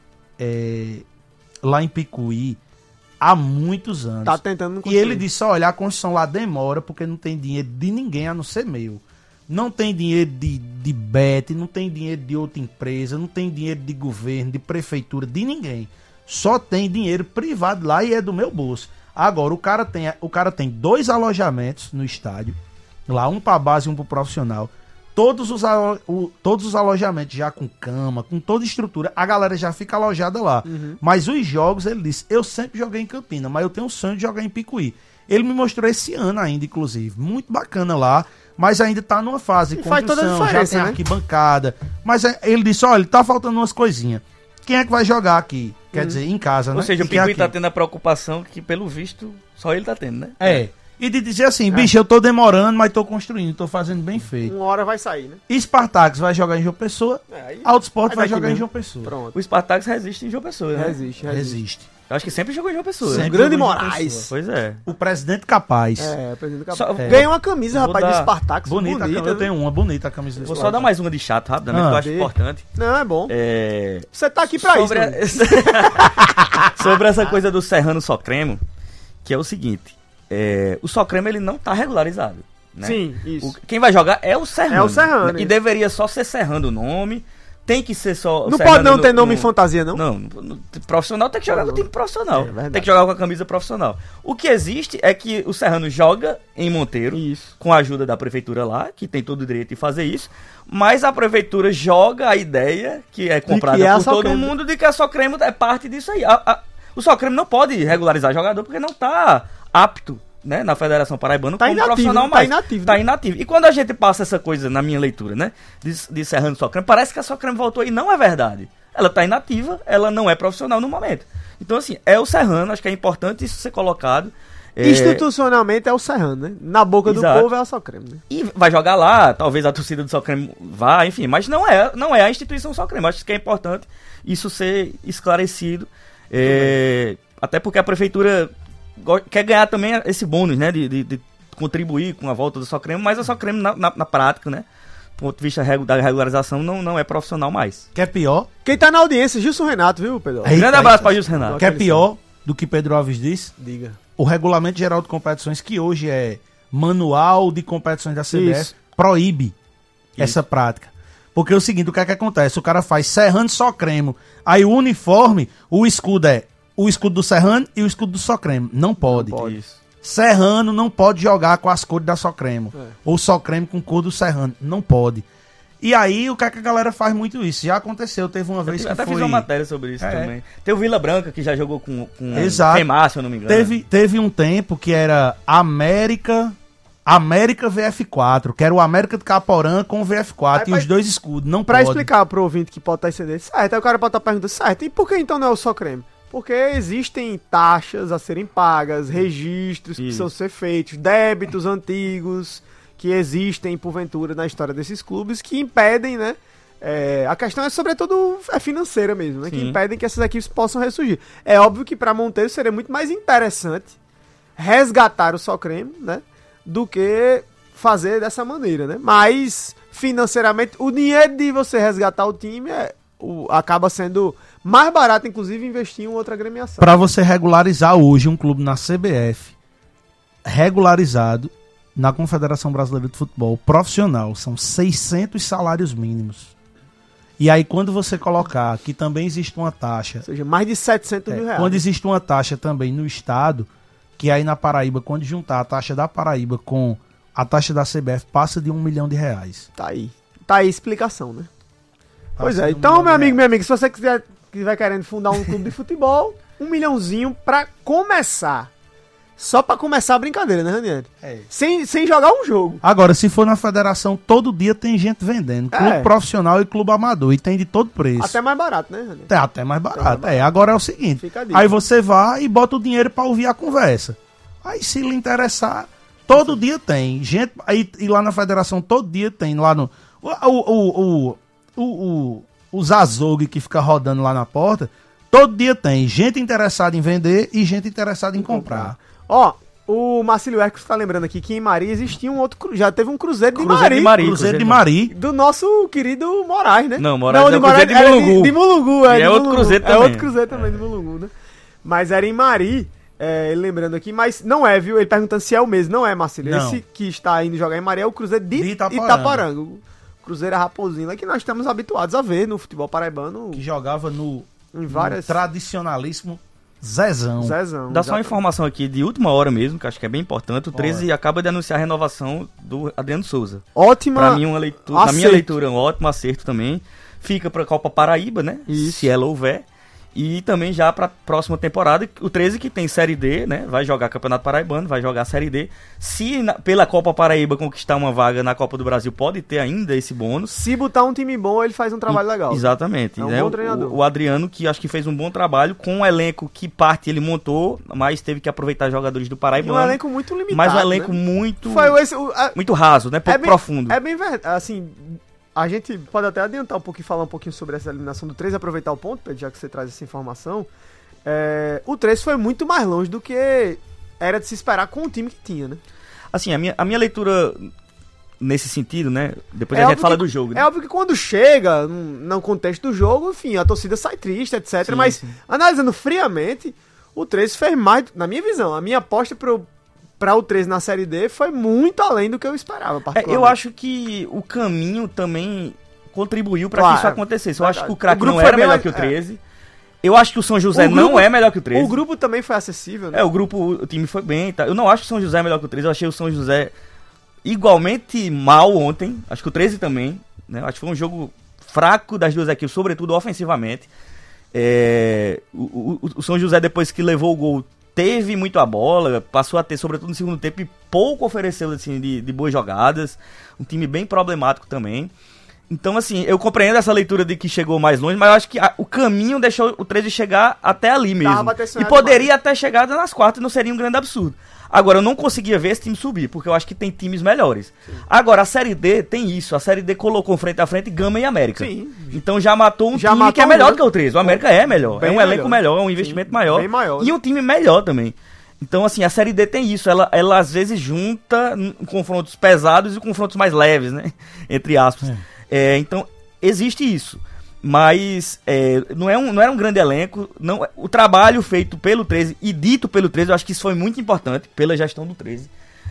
Speaker 10: é, lá em Picuí há muitos anos.
Speaker 9: Tá tentando
Speaker 10: construir. E ele disse, olha, a construção lá demora porque não tem dinheiro de ninguém a não ser meu. Não tem dinheiro de, de Bet, não tem dinheiro de outra empresa, não tem dinheiro de governo, de prefeitura, de ninguém. Só tem dinheiro privado lá e é do meu bolso. Agora, o cara tem, o cara tem dois alojamentos no estádio, lá um pra base e um pro profissional. Todos os, alo, o, todos os alojamentos já com cama, com toda estrutura, a galera já fica alojada lá. Uhum. Mas os jogos, ele disse, eu sempre joguei em Campina, mas eu tenho o sonho de jogar em Picuí. Ele me mostrou esse ano ainda, inclusive. Muito bacana lá, mas ainda tá numa fase de construção, já tem, né, arquibancada. Mas é, ele disse, olha, tá faltando umas coisinhas. Quem é que vai jogar aqui? Quer hum. dizer, em casa, né?
Speaker 11: Ou seja,
Speaker 10: e
Speaker 11: o Picuí tá tendo a preocupação que, pelo visto, só ele tá tendo, né?
Speaker 10: É. E de dizer assim, é. bicho, eu tô demorando, mas tô construindo, tô fazendo bem feito.
Speaker 9: Uma hora vai sair, né?
Speaker 10: Spartacus vai jogar em João Pessoa, é, Autosport vai jogar mesmo. em João Pessoa.
Speaker 11: Pronto. O Spartacus resiste em João Pessoa, né?
Speaker 9: Resiste, resiste. resiste.
Speaker 11: Eu acho que sempre jogou em João Pessoa.
Speaker 10: Sempre
Speaker 9: o grande Moraes.
Speaker 11: Pois é.
Speaker 10: O presidente capaz.
Speaker 9: É, o presidente capaz.
Speaker 10: Só, é.
Speaker 9: Ganha uma camisa,
Speaker 11: Vou
Speaker 9: rapaz,
Speaker 11: dar...
Speaker 9: de Spartacus.
Speaker 10: Bonita, bonita a camisa, eu tenho uma bonita a camisa.
Speaker 11: Vou só dar mais uma de chato, rapidamente, ah, que eu acho de... importante.
Speaker 9: Não, é bom.
Speaker 11: É...
Speaker 9: Você tá aqui pra
Speaker 11: Sobre
Speaker 9: isso.
Speaker 11: A... Sobre essa coisa do Serrano Socremo, que é o seguinte, é... o Socremo ele não tá regularizado. Né?
Speaker 9: Sim, isso.
Speaker 11: O... Quem vai jogar é o Serrano.
Speaker 9: É o Serrano.
Speaker 11: E
Speaker 9: isso.
Speaker 11: deveria só ser Serrano o nome. Tem que ser só...
Speaker 9: Não pode não no, ter nome no, fantasia, não?
Speaker 11: Não, no, no, profissional tem que jogar com o time profissional. É, tem que jogar com a camisa profissional. O que existe é que o Serrano joga em Monteiro,
Speaker 9: isso.
Speaker 11: com a ajuda da prefeitura lá, que tem todo o direito de fazer isso, mas a prefeitura joga a ideia, que é comprada que é por todo creme. mundo, de que a Socremo é parte disso aí. A, a, o Socremo não pode regularizar jogador porque não está apto, né, na Federação Paraibana
Speaker 9: tá
Speaker 11: como
Speaker 9: inativo,
Speaker 11: profissional
Speaker 9: tá
Speaker 11: mais.
Speaker 9: Inativo,
Speaker 11: tá
Speaker 9: né?
Speaker 11: inativo. E quando a gente passa essa coisa na minha leitura, né, de, de Serrano Socremo, parece que a Socremo voltou e não é verdade. Ela tá inativa, ela não é profissional no momento. Então, assim, é o Serrano, acho que é importante isso ser colocado. É...
Speaker 9: Institucionalmente é o Serrano, né? Na boca Exato. do povo é a Socremo, né?
Speaker 11: E vai jogar lá, talvez a torcida do Socremo vá, enfim, mas não é, não é a instituição Socremo. Acho que é importante isso ser esclarecido. É... Até porque a prefeitura quer ganhar também esse bônus, né, de, de, de contribuir com a volta do Socremo, mas a Socremo na, na, na prática, né, do ponto de vista da regularização, não, não é profissional mais.
Speaker 10: Que é pior?
Speaker 9: Quem tá na audiência, Gilson Renato, viu, Pedro?
Speaker 11: Um grande abraço para Gilson Renato.
Speaker 10: Que é pior do que Pedro Alves disse?
Speaker 9: Diga.
Speaker 10: O Regulamento Geral de Competições, que hoje é Manual de Competições da C B F, Isso. proíbe Isso. essa prática. Porque é o seguinte, o que é que acontece? O cara faz Serrano Socremo, aí o uniforme, o escudo é o escudo do Serrano e o escudo do Socremo. Não pode.
Speaker 9: Não pode. Isso.
Speaker 10: Serrano não pode jogar com as cores da Socremo. É. Ou Socremo com cor do Serrano. Não pode. E aí, o que, é que a galera faz muito isso? Já aconteceu, teve uma vez eu que
Speaker 11: até
Speaker 10: foi...
Speaker 11: fiz uma matéria sobre isso é. também. Tem o Vila Branca, que já jogou com, com
Speaker 10: Exato.
Speaker 11: Femar, se eu não me engano.
Speaker 10: Teve, teve um tempo que era América... América V F quatro, que era o América de Caporã com o V F quatro, aí, e os dois escudos. Não
Speaker 9: pra
Speaker 10: pode.
Speaker 9: explicar pro ouvinte que pode estar entendendo, certo, aí o cara pode estar perguntando, certo, e por que então não é o Socremo? Porque existem taxas a serem pagas, registros que precisam ser feitos, débitos antigos que existem, porventura, na história desses clubes, que impedem, né? É, a questão é, sobretudo, é financeira mesmo, né? Sim. Que impedem que essas equipes possam ressurgir. É óbvio que para Monteiro seria muito mais interessante resgatar o Socremo, né? Do que fazer dessa maneira, né? Mas, financeiramente, o dinheiro de você resgatar o time é, o, acaba sendo mais barato, inclusive, investir em outra agremiação.
Speaker 10: Para você regularizar hoje um clube na C B F, regularizado na Confederação Brasileira de Futebol, profissional, são seiscentos salários mínimos. E aí, quando você colocar que também existe uma taxa...
Speaker 9: Ou seja, mais de setecentos mil reais.
Speaker 10: Quando existe uma taxa também no estado... que aí na Paraíba, quando juntar a taxa da Paraíba com a taxa da C B F, passa de um milhão de reais.
Speaker 9: Tá aí. Tá aí a explicação, né? Passa pois é. Então, meu amigo, minha amiga, se você quiser, quiser querendo fundar um clube de futebol, um milhãozinho pra começar. só pra começar a brincadeira, né, Ranieri?
Speaker 10: É.
Speaker 9: Sem, sem jogar um jogo.
Speaker 10: Agora, se for na federação, todo dia tem gente vendendo. Clube
Speaker 9: É.
Speaker 10: profissional e clube amador. E tem de todo preço.
Speaker 9: Até mais barato, né, Ranieri?
Speaker 10: É até mais barato. É, agora é o seguinte.
Speaker 9: Fica a dica.
Speaker 10: Aí você vai e bota o dinheiro pra ouvir a conversa. Aí se lhe interessar, todo dia tem. Gente, aí e lá na federação todo dia tem. Lá no. O, o, o, o, o, o, os azougue que fica rodando lá na porta, todo dia tem. Gente interessada em vender e gente interessada em comprar.
Speaker 9: Ó, o Marcílio Hercules tá lembrando aqui que em Mari existia um outro. cru- Já teve um Cruzeiro de
Speaker 11: Cruzeiro
Speaker 9: Mari.
Speaker 11: de Mari,
Speaker 10: Cruzeiro de Mari.
Speaker 9: Do nosso querido Moraes, né?
Speaker 11: Não, Moraes é
Speaker 9: de
Speaker 11: o Cruzeiro de
Speaker 9: era
Speaker 11: Mulungu.
Speaker 9: De, de Mulungu, é.
Speaker 11: E
Speaker 9: de
Speaker 11: é outro
Speaker 9: Mulungu.
Speaker 11: Cruzeiro
Speaker 9: É
Speaker 11: também.
Speaker 9: outro Cruzeiro também, de Mulungu, né? Mas era em Mari, é, ele lembrando aqui, mas não é, viu? Ele perguntando se é o mesmo. Não é, Marcílio.
Speaker 10: Não.
Speaker 9: Esse que está indo jogar em Mari é o Cruzeiro de,
Speaker 10: De Itaporanga.
Speaker 9: Itaporanga. O Cruzeiro é Raposinho, lá que nós estamos habituados a ver no futebol paraibano.
Speaker 10: Que jogava no,
Speaker 9: Em várias-
Speaker 10: no tradicionalíssimo Zezão.
Speaker 9: Zezão.
Speaker 11: Dá só uma
Speaker 9: exatamente.
Speaker 11: informação aqui de última hora mesmo, que acho que é bem importante. O treze acaba de anunciar a renovação do Adriano Souza.
Speaker 9: Ótima.
Speaker 11: Pra mim, uma leitura, na minha
Speaker 9: acerto.
Speaker 11: leitura, um ótimo acerto também. Fica pra Copa Paraíba, né?
Speaker 9: Isso.
Speaker 11: Se ela houver. E também já pra próxima temporada, o treze que tem Série D, né? Vai jogar Campeonato Paraibano, vai jogar Série D. Se na- pela Copa Paraíba conquistar uma vaga na Copa do Brasil, pode ter ainda esse bônus.
Speaker 9: Se botar um time bom, ele faz um trabalho
Speaker 11: E-
Speaker 9: legal.
Speaker 11: Exatamente.
Speaker 9: É um
Speaker 11: né?
Speaker 9: bom
Speaker 11: O-
Speaker 9: treinador.
Speaker 11: O, o Adriano, que acho que fez um bom trabalho com um elenco que parte ele montou, mas teve que aproveitar jogadores do
Speaker 9: E
Speaker 11: Paraibano.
Speaker 9: um elenco muito limitado.
Speaker 11: Mas um elenco
Speaker 9: né?
Speaker 11: muito,
Speaker 9: Foi esse, o- a-
Speaker 11: muito raso, né? Pouco
Speaker 9: é bem,
Speaker 11: profundo.
Speaker 9: É bem verdade. Assim, a gente pode até adiantar um pouquinho, falar um pouquinho sobre essa eliminação do treze, aproveitar o ponto, Pedro, já que você traz essa informação. É, o treze foi muito mais longe do que era de se esperar com o time que tinha, né?
Speaker 11: Assim, a minha, a minha leitura nesse sentido, né? Depois
Speaker 9: É
Speaker 11: a gente
Speaker 9: óbvio
Speaker 11: fala
Speaker 9: que-
Speaker 11: do jogo, né?
Speaker 9: É óbvio que quando chega, no, no contexto do jogo, enfim, a torcida sai triste, etcétera.
Speaker 11: Sim,
Speaker 9: mas,
Speaker 11: sim.
Speaker 9: analisando friamente, o treze fez mais, na minha visão, a minha aposta pro, pra o treze na Série D foi muito além do que eu esperava,
Speaker 11: É, eu
Speaker 9: particularmente.
Speaker 11: acho que o caminho também contribuiu pra
Speaker 9: Claro,
Speaker 11: que isso acontecesse. Eu acho que o
Speaker 9: verdade.
Speaker 11: craque
Speaker 9: O grupo
Speaker 11: não
Speaker 9: foi
Speaker 11: era
Speaker 9: bem
Speaker 11: melhor
Speaker 9: mais-
Speaker 11: que o
Speaker 9: é.
Speaker 11: treze. Eu acho que o São José
Speaker 9: O grupo-
Speaker 11: não é melhor que o treze.
Speaker 9: O grupo também foi acessível, né?
Speaker 11: É, o grupo, o time foi bem. Tá? Eu não acho que o São José é melhor que o treze. Eu achei o São José igualmente mal ontem. Acho que o treze também. Né? Acho que foi um jogo fraco das duas equipes, sobretudo ofensivamente. É, o, o, o São José, depois que levou o gol, teve muito a bola. Passou a ter, sobretudo no segundo tempo, e pouco ofereceu assim, de, de boas jogadas. Um time bem problemático também. Então, assim, eu compreendo essa leitura de que chegou mais longe, mas eu acho que a- o caminho deixou o treze chegar até ali mesmo.
Speaker 9: Tava batendo
Speaker 11: E poderia até chegar nas quartas, não seria um grande absurdo. Agora, eu não conseguia ver esse time subir, porque eu acho que tem times melhores. Agora, a Série D tem isso. A Série D colocou frente a frente Gama e América.
Speaker 9: Sim.
Speaker 11: Então já matou um
Speaker 9: Já
Speaker 11: time
Speaker 9: matou
Speaker 11: que é
Speaker 9: um
Speaker 11: melhor
Speaker 9: grande.
Speaker 11: do que o treze. O América é melhor.
Speaker 9: Bem
Speaker 11: é um elenco
Speaker 9: melhor.
Speaker 11: melhor, é um investimento maior.
Speaker 9: bem maior.
Speaker 11: E um time melhor também. Então, assim, a Série D tem isso. Ela, ela às vezes junta n- confrontos pesados e confrontos mais leves, né? Entre aspas. É, então, existe isso. Mas é, não, é um, não era um grande elenco. Não, o trabalho feito pelo treze e dito pelo treze, eu acho que isso foi muito importante pela gestão do treze.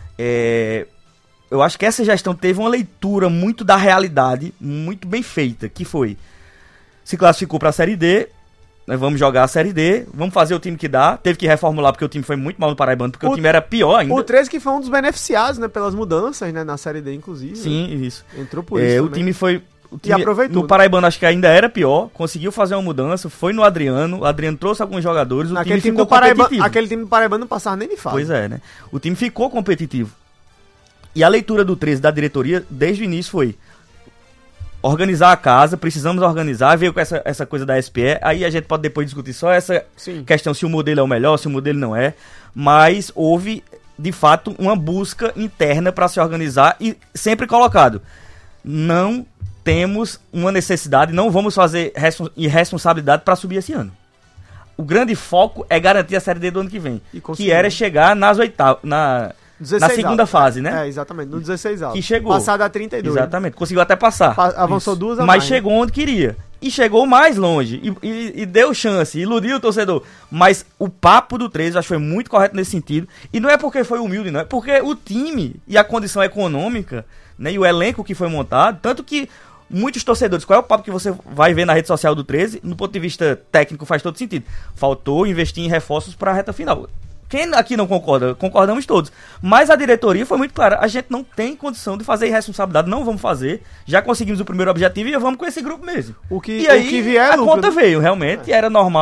Speaker 11: É, eu acho que essa gestão teve uma leitura muito da realidade, muito bem feita, que foi: se classificou para a Série D, nós vamos jogar a Série D, vamos fazer o time que dá. Teve que reformular porque o time foi muito mal no Paraibano, porque o,
Speaker 9: O-
Speaker 11: time era pior ainda.
Speaker 9: O treze que foi um dos beneficiados, né, pelas mudanças, né, na Série D, inclusive.
Speaker 11: Sim,
Speaker 9: né?
Speaker 11: isso.
Speaker 9: Entrou por
Speaker 11: É,
Speaker 9: isso
Speaker 11: o
Speaker 9: também.
Speaker 11: time foi. O
Speaker 9: E
Speaker 11: time,
Speaker 9: aproveitou,
Speaker 11: no
Speaker 9: né?
Speaker 11: Paraibano acho que ainda era pior, conseguiu fazer uma mudança, foi no Adriano, o Adriano trouxe alguns jogadores, o
Speaker 9: Naquele
Speaker 11: time
Speaker 9: time,
Speaker 11: ficou
Speaker 9: do Paraibano,
Speaker 11: competitivo.
Speaker 9: aquele time do Paraibano não passava nem de fase.
Speaker 11: Pois é, né? O time ficou competitivo. E a leitura do treze da diretoria, desde o início, foi organizar a casa, precisamos organizar, veio com essa, essa coisa da S P E, aí a gente pode depois discutir só essa
Speaker 9: Sim.
Speaker 11: questão se o modelo é o melhor, se o modelo não é, mas houve, de fato, uma busca interna para se organizar e sempre colocado: não temos uma necessidade, não vamos fazer respons- irresponsabilidade para subir esse ano. O grande foco é garantir a Série D do ano que vem,
Speaker 9: E
Speaker 11: que
Speaker 9: conseguiu.
Speaker 11: era chegar nas oitavas, na, na segunda
Speaker 9: altos.
Speaker 11: fase, né?
Speaker 9: É, exatamente, no dezesseis altos.
Speaker 11: Que chegou.
Speaker 9: Passado a trinta e dois.
Speaker 11: Exatamente, conseguiu até passar.
Speaker 9: Pa- avançou duas a
Speaker 11: Mas
Speaker 9: mais, né?
Speaker 11: chegou onde queria. E chegou mais longe. E, e- e deu chance, iludiu o torcedor. Mas o papo do treze, eu acho que foi muito correto nesse sentido. E não é porque foi humilde, não. É porque o time e a condição econômica, né, e o elenco que foi montado, tanto que muitos torcedores, qual é o papo que você vai ver na rede social do treze? No ponto de vista técnico faz todo sentido. Faltou investir em reforços para a reta final. Quem aqui não concorda? Concordamos todos. Mas a diretoria foi muito clara: a gente não tem condição de fazer irresponsabilidade, não vamos fazer. Já conseguimos o primeiro objetivo e vamos com esse grupo mesmo.
Speaker 9: O que,
Speaker 11: E aí
Speaker 9: o que vier é
Speaker 11: a
Speaker 9: lucro,
Speaker 11: conta
Speaker 9: né?
Speaker 11: veio, realmente, era normal.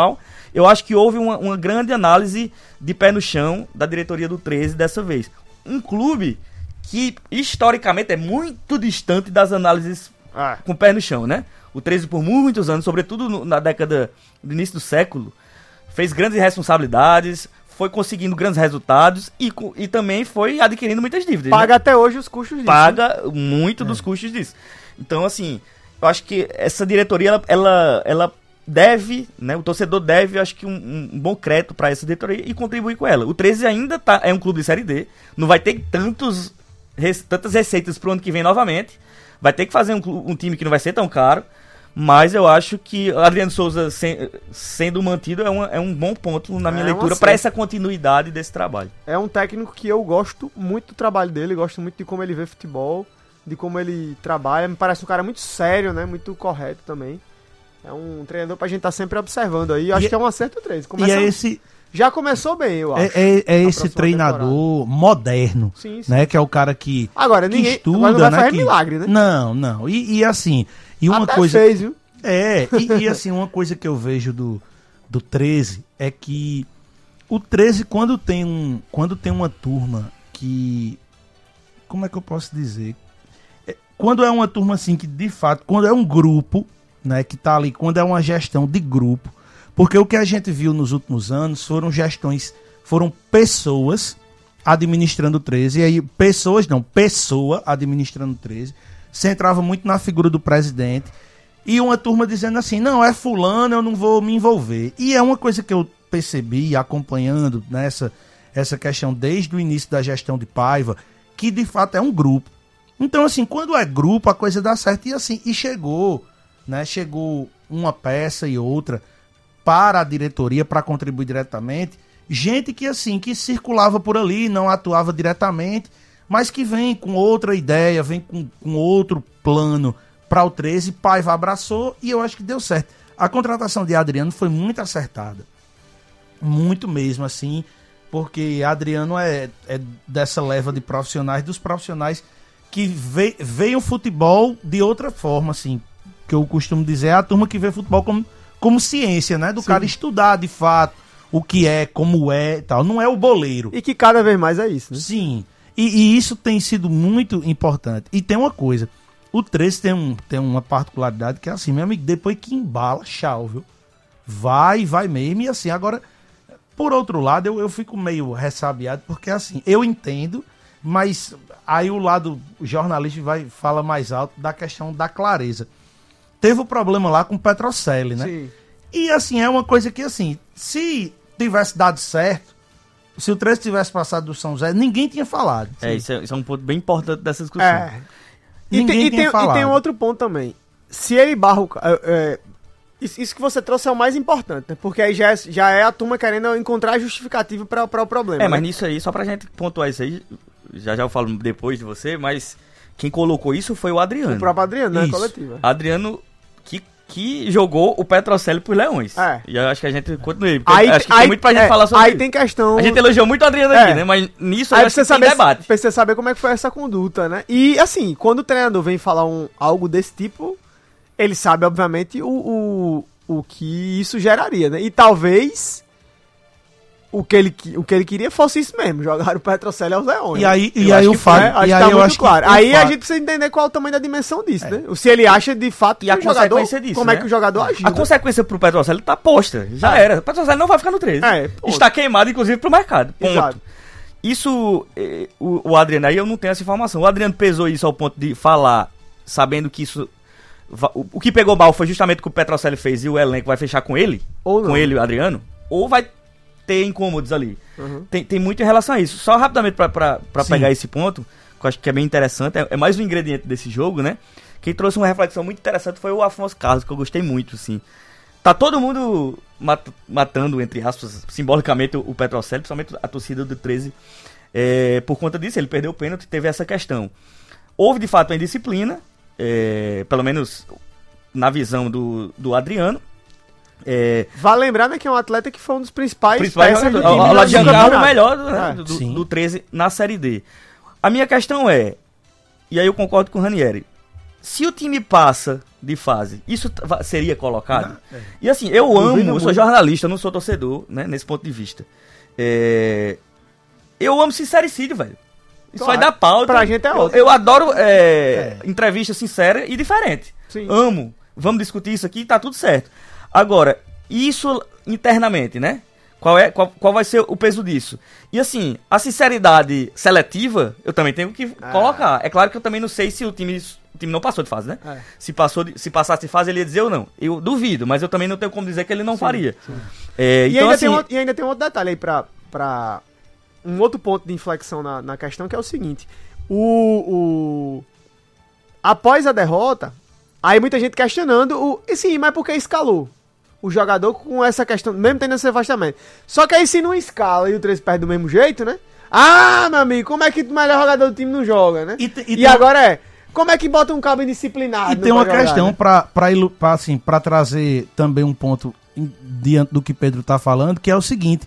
Speaker 11: eu acho que houve uma, uma grande análise de pé no chão da diretoria do treze dessa vez. Um clube que, historicamente, é muito distante das análises ah. com pé no chão, né? O treze, por muitos anos, sobretudo no, na década do início do século, fez grandes responsabilidades, foi conseguindo grandes resultados e, e também foi adquirindo muitas dívidas.
Speaker 9: Paga
Speaker 11: né?
Speaker 9: até hoje os custos disso.
Speaker 11: Paga né? muito é. dos custos disso. Então, assim, eu acho que essa diretoria, ela, ela, ela deve, né? O torcedor deve, eu acho que um, um bom crédito para essa diretoria e contribuir com ela. O treze ainda tá, é um clube de Série D, não vai ter tantos, res, tantas receitas pro ano que vem novamente, vai ter que fazer um, um time que não vai ser tão caro, mas eu acho que o Adriano Souza sem, sendo mantido é, uma, é um bom ponto na minha é leitura para essa continuidade desse trabalho.
Speaker 9: É um técnico que eu gosto muito do trabalho dele, gosto muito de como ele vê futebol, de como ele trabalha, me parece um cara muito sério, né? Muito correto também. É um treinador pra gente estar tá sempre observando aí. Eu acho e que é um acerto três. Começa...
Speaker 10: E é esse...
Speaker 9: Já começou bem, eu acho.
Speaker 10: É, é, é esse treinador temporada. moderno, sim, sim. né? Que é o cara que,
Speaker 9: agora,
Speaker 10: que
Speaker 9: ninguém,
Speaker 10: estuda,
Speaker 9: agora não vai
Speaker 10: né?
Speaker 9: fazer
Speaker 10: que...
Speaker 9: milagre, né?
Speaker 10: Não, não. E, e assim, e uma
Speaker 9: Até
Speaker 10: coisa...
Speaker 9: fez, viu?
Speaker 10: É, e, e assim, uma coisa que eu vejo do, do treze é que o treze, quando tem, um, quando tem uma turma que... Como é que eu posso dizer? É, quando é uma turma assim que, de fato, quando é um grupo, né, que tá ali, quando é uma gestão de grupo, porque o que a gente viu nos últimos anos foram gestões, foram pessoas administrando o treze, e aí pessoas, não, pessoa administrando o treze, centrava muito na figura do presidente, e uma turma dizendo assim, não, é fulano, eu não vou me envolver. E é uma coisa que eu percebi acompanhando nessa essa questão desde o início da gestão de Paiva, que de fato é um grupo. Então, assim, quando é grupo, a coisa dá certo. E assim, e chegou, né? Chegou uma peça e outra para a diretoria, para contribuir diretamente. Gente que, assim, que circulava por ali, não atuava diretamente, mas que vem com outra ideia, vem com, com outro plano para o treze, Paiva abraçou e eu acho que deu certo. A contratação de Adriano foi muito acertada. Muito mesmo, assim, porque Adriano é, é dessa leva de profissionais, dos profissionais que vê, veem o futebol de outra forma, assim, que eu costumo dizer, é a turma que vê futebol como, como ciência, né? Do Sim. cara estudar de fato o que é, como é e tal. Não é o boleiro.
Speaker 9: E que cada vez mais é isso, né?
Speaker 10: Sim. E, e isso tem sido muito importante. E tem uma coisa, o treze tem, um, tem uma particularidade que é assim, meu amigo, depois que embala, tchau, viu? Vai, vai mesmo. E assim, agora, por outro lado, eu, eu fico meio ressabiado, porque assim, eu entendo, mas aí o lado jornalista vai, fala mais alto da questão da clareza. Teve o um problema lá com o Petrocelli, né? Sim. E assim, é uma coisa que assim, se tivesse dado certo, se o treze tivesse passado do São José, ninguém tinha falado.
Speaker 11: É, isso é, isso é um ponto bem importante dessa discussão.
Speaker 9: É. E tem, e, tem, e tem outro ponto também. Se ele barra o... É, é, isso, isso que você trouxe é o mais importante, né? Porque aí já é, já é a turma querendo encontrar justificativo para o problema.
Speaker 11: É,
Speaker 9: né?
Speaker 11: Mas nisso aí, só pra gente pontuar isso aí, já já eu falo depois de você, mas quem colocou isso foi o Adriano.
Speaker 9: O próprio Adriano, né? Coletiva.
Speaker 11: Adriano que, que jogou o Petrocelli pros Leões. É. E eu acho que a gente continua.
Speaker 9: Aí,
Speaker 11: acho que
Speaker 9: aí,
Speaker 11: tem muito pra gente
Speaker 9: é,
Speaker 11: falar sobre
Speaker 9: aí
Speaker 11: isso.
Speaker 9: Aí tem questão...
Speaker 11: A gente elogiou muito o Adriano
Speaker 9: é.
Speaker 11: aqui, né? Mas nisso
Speaker 9: aí
Speaker 11: eu acho que
Speaker 9: saber,
Speaker 11: tem debate.
Speaker 9: Precisa saber como é que foi essa conduta, né? E assim, quando o treinador vem falar um, algo desse tipo, ele sabe, obviamente, o, o, o que isso geraria, né? E talvez o que ele, o que ele queria fosse isso mesmo, jogar o Petrocelli aos Leões.
Speaker 10: E aí, e aí o fato...
Speaker 9: É, acho que tá muito claro. Aí a gente precisa entender qual é o tamanho da dimensão disso, é. né? Se ele acha de fato
Speaker 11: e a consequência jogador, disso,
Speaker 9: como
Speaker 11: né?
Speaker 9: é que o jogador agiu.
Speaker 11: A né? consequência pro Petrocelli tá posta, já é. era. O Petrocelli não vai ficar no treze. É, está queimado, inclusive, pro mercado. Ponto. Exato. Isso, eh, o, o Adriano, aí eu não tenho essa informação. O Adriano pesou isso ao ponto de falar, sabendo que isso... O, o que pegou mal foi justamente o que o Petrocelli fez e o elenco vai fechar com ele, ou com ele e o Adriano, ou vai ter incômodos ali. Uhum. Tem, tem muito em relação a isso. Só rapidamente pra, pra, pra pegar esse ponto, que eu acho que é bem interessante, é, é mais um ingrediente desse jogo, né? Quem trouxe uma reflexão muito interessante foi o Afonso Carlos, que eu gostei muito, assim. Tá todo mundo mat, matando, entre aspas, simbolicamente o, o Petrocelli, principalmente a torcida do treze, é, por conta disso, ele perdeu o pênalti e teve essa questão. Houve, de fato, uma indisciplina, é, pelo menos na visão do, do Adriano. É...
Speaker 9: Vale lembrar, né, que é um atleta que foi um dos principais,
Speaker 11: principais peças do time. O Ladiano é o melhor do, né, do, do, do treze na Série D. A minha questão é, e aí eu concordo com o Ranieri, se o time passa de fase, isso seria colocado? Não, é. E assim, eu amo, eu sou jornalista, eu não sou torcedor, né, nesse ponto de vista. É... Eu amo sincericídio, velho. Isso claro, vai dar pauta.
Speaker 9: Pra gente é ótimo.
Speaker 11: Eu, eu adoro é, é. entrevista sincera e diferente.
Speaker 9: Sim.
Speaker 11: Amo. Vamos discutir isso aqui, tá tudo certo. Agora, isso internamente, né? Qual, é, qual, qual vai ser o peso disso? E assim, a sinceridade seletiva, eu também tenho que é. colocar. É claro que eu também não sei se o time, o time não passou de fase, né? É. Se, passou de, se passasse de fase, ele ia dizer ou não. Eu duvido, mas eu também não tenho como dizer que ele não sim, faria. Sim. É,
Speaker 9: e,
Speaker 11: então,
Speaker 9: ainda
Speaker 11: assim,
Speaker 9: tem um, e ainda tem um outro detalhe aí pra, pra um outro ponto de inflexão na, na questão, que é o seguinte. O, o... Após a derrota, aí muita gente questionando o... E sim, mas por que escalou o jogador com essa questão, mesmo tendo esse afastamento? Só que aí se não escala e o três perde do mesmo jeito, né? Ah, meu amigo, como é que o melhor jogador do time não joga, né? E, e, e tem... agora é, como é que bota um cabo indisciplinado?
Speaker 10: E tem uma jogar, questão, né? pra, pra, pra, assim, pra trazer também um ponto diante do que Pedro tá falando, que é o seguinte: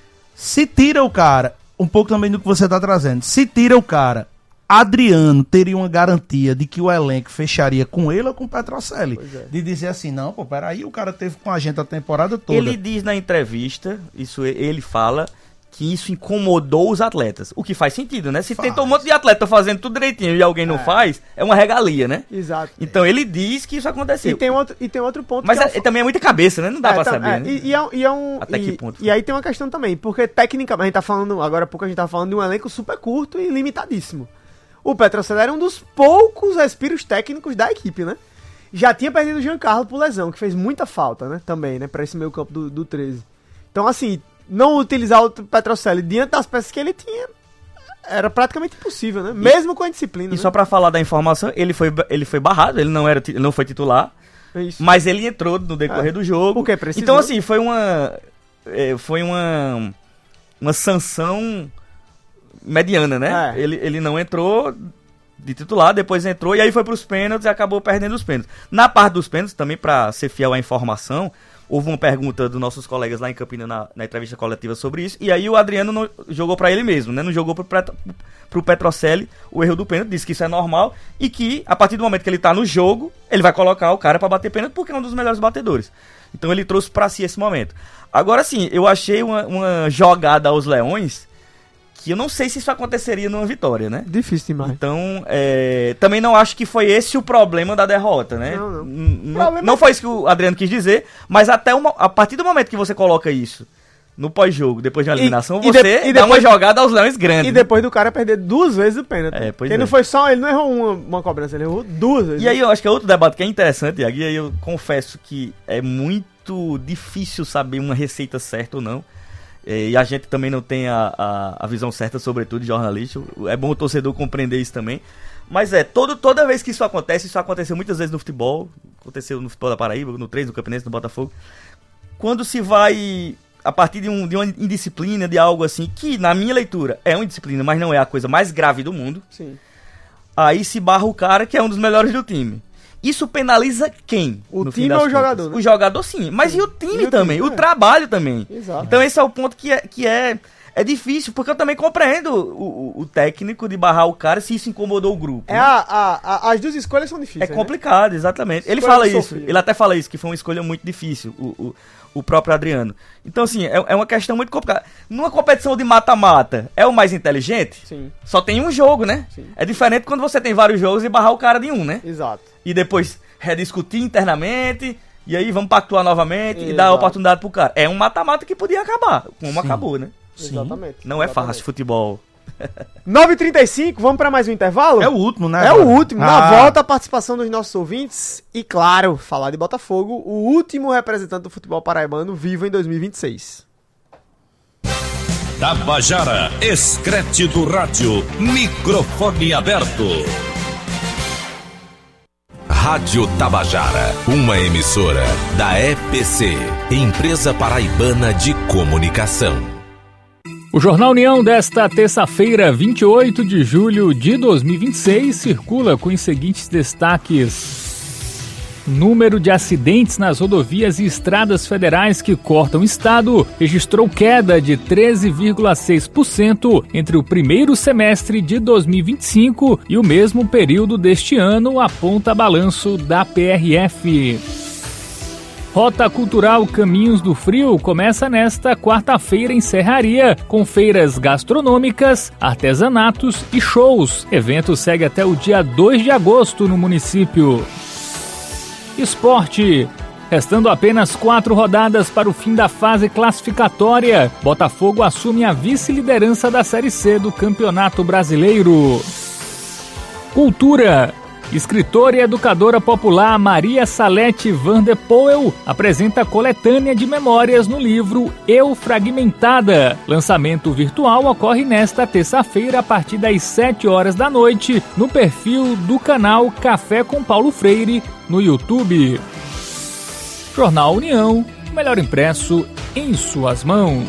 Speaker 10: se tira o cara, um pouco também do que você tá trazendo, se tira o cara, Adriano teria uma garantia de que o elenco fecharia com ele ou com o Petrocelli. É. De dizer assim, não, pô, peraí, o cara teve com a gente a temporada toda.
Speaker 11: Ele diz na entrevista, isso ele fala, que isso incomodou os atletas. O que faz sentido, né? Se faz. Tentou um monte de atleta fazendo tudo direitinho e alguém não é. faz, é uma regalia, né?
Speaker 9: Exato.
Speaker 11: Então ele diz que isso aconteceu.
Speaker 9: E tem outro, e tem outro ponto.
Speaker 11: Mas
Speaker 9: que
Speaker 11: é, é, também é muita cabeça, né? Não dá é, pra tá, saber,
Speaker 9: é,
Speaker 11: né?
Speaker 9: E, e, é, e é um...
Speaker 11: Até
Speaker 9: e,
Speaker 11: que ponto?
Speaker 9: E aí tem uma questão também, porque tecnicamente, a gente tá falando, agora há pouco a gente tá falando de um elenco super curto e limitadíssimo. O Petrocelli era um dos poucos respiros técnicos da equipe, né? Já tinha perdido o Giancarlo por lesão, que fez muita falta, né? Também, né? Pra esse meio campo do, do treze. Então, assim, não utilizar o Petrocelli diante das peças que ele tinha era praticamente impossível, né? Mesmo e, com a disciplina.
Speaker 11: E
Speaker 9: né?
Speaker 11: só pra falar da informação, ele foi, ele foi barrado, ele não, era, ele não foi titular, Isso. mas ele entrou no decorrer é. do jogo.
Speaker 9: Porque precisou.
Speaker 11: Então, assim, foi uma... Foi uma... Uma sanção... mediana, né? É. Ele, ele não entrou de titular, depois entrou e aí foi pros pênaltis e acabou perdendo os pênaltis. Na parte dos pênaltis, também pra ser fiel à informação, houve uma pergunta dos nossos colegas lá em Campinas na, na entrevista coletiva sobre isso, e aí o Adriano não, jogou pra ele mesmo, né? Não jogou pro, pro Petrocelli o erro do pênalti, disse que isso é normal e que a partir do momento que ele tá no jogo, ele vai colocar o cara pra bater pênalti porque é um dos melhores batedores. Então ele trouxe pra si esse momento. Agora sim, eu achei uma, uma jogada aos Leões que eu não sei se isso aconteceria numa vitória, né?
Speaker 9: Difícil demais.
Speaker 11: Então, é, também não acho que foi esse o problema da derrota, né?
Speaker 9: Não, não.
Speaker 11: N- não, não foi isso que o Adriano quis dizer, mas até uma, a partir do momento que você coloca isso no pós-jogo, depois de uma eliminação, e, você e de, e dá depois, uma jogada aos Leões grande.
Speaker 9: E depois do cara perder duas vezes o pênalti.
Speaker 11: É, pois
Speaker 9: ele
Speaker 11: é.
Speaker 9: não foi só, ele não errou uma, uma cobrança, ele errou duas vezes.
Speaker 11: E aí eu acho que é outro debate que é interessante, Iago, e aí eu confesso que é muito difícil saber uma receita certa ou não. E a gente também não tem a, a, a visão certa, sobretudo de jornalista. É bom o torcedor compreender isso também. Mas é, todo, toda vez que isso acontece, isso aconteceu muitas vezes no futebol. Aconteceu no futebol da Paraíba, no três, no Campinense, no Botafogo. Quando se vai, a partir de, um, de uma indisciplina, de algo assim, que na minha leitura é uma indisciplina, mas não é a coisa mais grave do mundo.
Speaker 9: Sim.
Speaker 11: Aí se barra o cara que é um dos melhores do time. Isso penaliza quem?
Speaker 9: O time ou o jogador, né?
Speaker 11: O jogador sim, mas sim. E o time e o também, time, o é. trabalho também.
Speaker 9: Exato.
Speaker 11: Então esse é o ponto que é, que é, é difícil, porque eu também compreendo o, o, o técnico de barrar o cara se isso incomodou o grupo.
Speaker 9: É
Speaker 11: né?
Speaker 9: a, a, a, as duas escolhas são difíceis.
Speaker 11: É complicado, né? Exatamente. Ele
Speaker 9: Escolha
Speaker 11: fala isso,
Speaker 9: sofrida.
Speaker 11: ele até fala isso, que foi uma escolha muito difícil, o, o, o próprio Adriano. Então assim, é, é uma questão muito complicada. Numa competição de mata-mata, é o mais inteligente?
Speaker 9: Sim.
Speaker 11: Só tem um jogo, né?
Speaker 9: Sim.
Speaker 11: É diferente quando você tem vários jogos e barrar o cara de um, né?
Speaker 9: Exato.
Speaker 11: E depois rediscutir internamente, e aí vamos pactuar novamente
Speaker 9: Exato.
Speaker 11: E dar a oportunidade pro cara. É um mata-mata que podia acabar, como
Speaker 10: Sim.
Speaker 11: acabou, né?
Speaker 9: Sim. Exatamente.
Speaker 11: Não é
Speaker 9: Exatamente.
Speaker 11: fácil futebol.
Speaker 9: nove e trinta e cinco, vamos para mais um intervalo?
Speaker 10: É o último, né?
Speaker 9: É
Speaker 10: agora?
Speaker 9: o último.
Speaker 10: Ah.
Speaker 9: Na volta, a participação dos nossos ouvintes e, claro, falar de Botafogo, o último representante do futebol paraibano vivo em dois mil e vinte e seis.
Speaker 6: Tabajara, Escrete do Rádio, microfone aberto. Rádio Tabajara, uma emissora da E P C, Empresa Paraibana de Comunicação.
Speaker 1: O Jornal União desta terça-feira, vinte e oito de julho de dois mil e vinte e seis, circula com os seguintes destaques. Número de acidentes nas rodovias e estradas federais que cortam o estado registrou queda de treze vírgula seis por cento entre o primeiro semestre de dois mil e vinte e cinco e o mesmo período deste ano, aponta balanço da P R F. Rota Cultural Caminhos do Frio começa nesta quarta-feira em Serraria, com feiras gastronômicas, artesanatos e shows. Evento segue até o dia dois de agosto no município. Esporte. Restando apenas quatro rodadas para o fim da fase classificatória, Botafogo assume a vice-liderança da Série C do Campeonato Brasileiro. Cultura. Escritora e educadora popular Maria Salete Vanderpoel apresenta coletânea de memórias no livro Eu Fragmentada. Lançamento virtual ocorre nesta terça-feira a partir das sete horas da noite no perfil do canal Café com Paulo Freire no YouTube. Jornal União, o melhor impresso em suas mãos.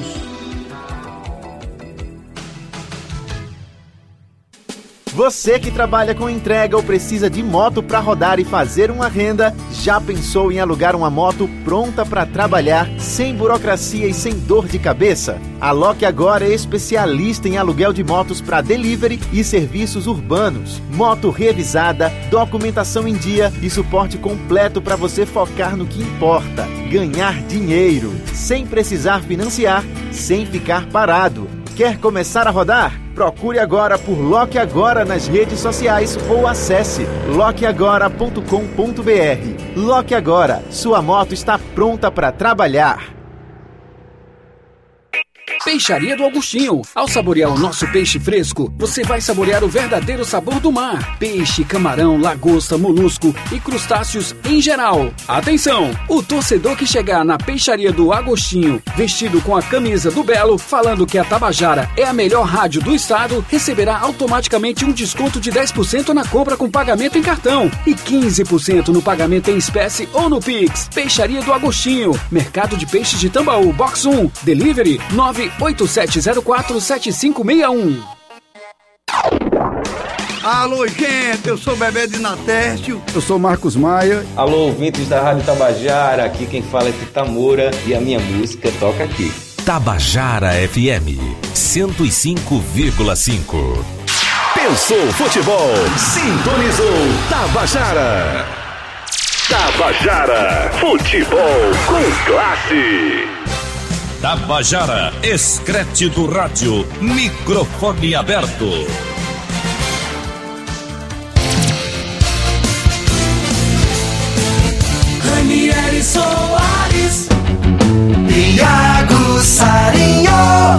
Speaker 2: Você que trabalha com entrega ou precisa de moto para rodar e fazer uma renda, já pensou em alugar uma moto pronta para trabalhar, sem burocracia e sem dor de cabeça? A Loque Agora é especialista em aluguel de motos para delivery e serviços urbanos. Moto revisada, documentação em dia e suporte completo para você focar no que importa: ganhar dinheiro, sem precisar financiar, sem ficar parado. Quer começar a rodar? Procure agora por Loque Agora nas redes sociais ou acesse loque agora ponto com ponto b r. Loque Agora, sua moto está pronta para trabalhar.
Speaker 15: Peixaria do Augustinho. Ao saborear o nosso peixe fresco, você vai saborear o verdadeiro sabor do mar. Peixe, camarão, lagosta, molusco e crustáceos em geral. Atenção! O torcedor que chegar na Peixaria do Agostinho, vestido com a camisa do Belo, falando que a Tabajara é a melhor rádio do estado, receberá automaticamente um desconto de dez por cento na compra com pagamento em cartão e quinze por cento no pagamento em espécie ou no Pix. Peixaria do Agostinho. Mercado de Peixes de Tambaú, Box um. Delivery nove oito sete zero quatro sete cinco seis um.
Speaker 19: Alô, gente, eu sou Bebê de Natércio.
Speaker 20: Eu sou Marcos Maia.
Speaker 21: Alô, ouvintes da Rádio Tabajara, aqui quem fala é Tita Moura e a minha música toca aqui.
Speaker 6: Tabajara F M cento e cinco vírgula cinco.
Speaker 7: Pensou futebol, sintonizou Tabajara. Tabajara, futebol com classe.
Speaker 6: Tabajara, Escrete do Rádio, microfone aberto.
Speaker 8: Ranieri Soares, Iago Sarinho.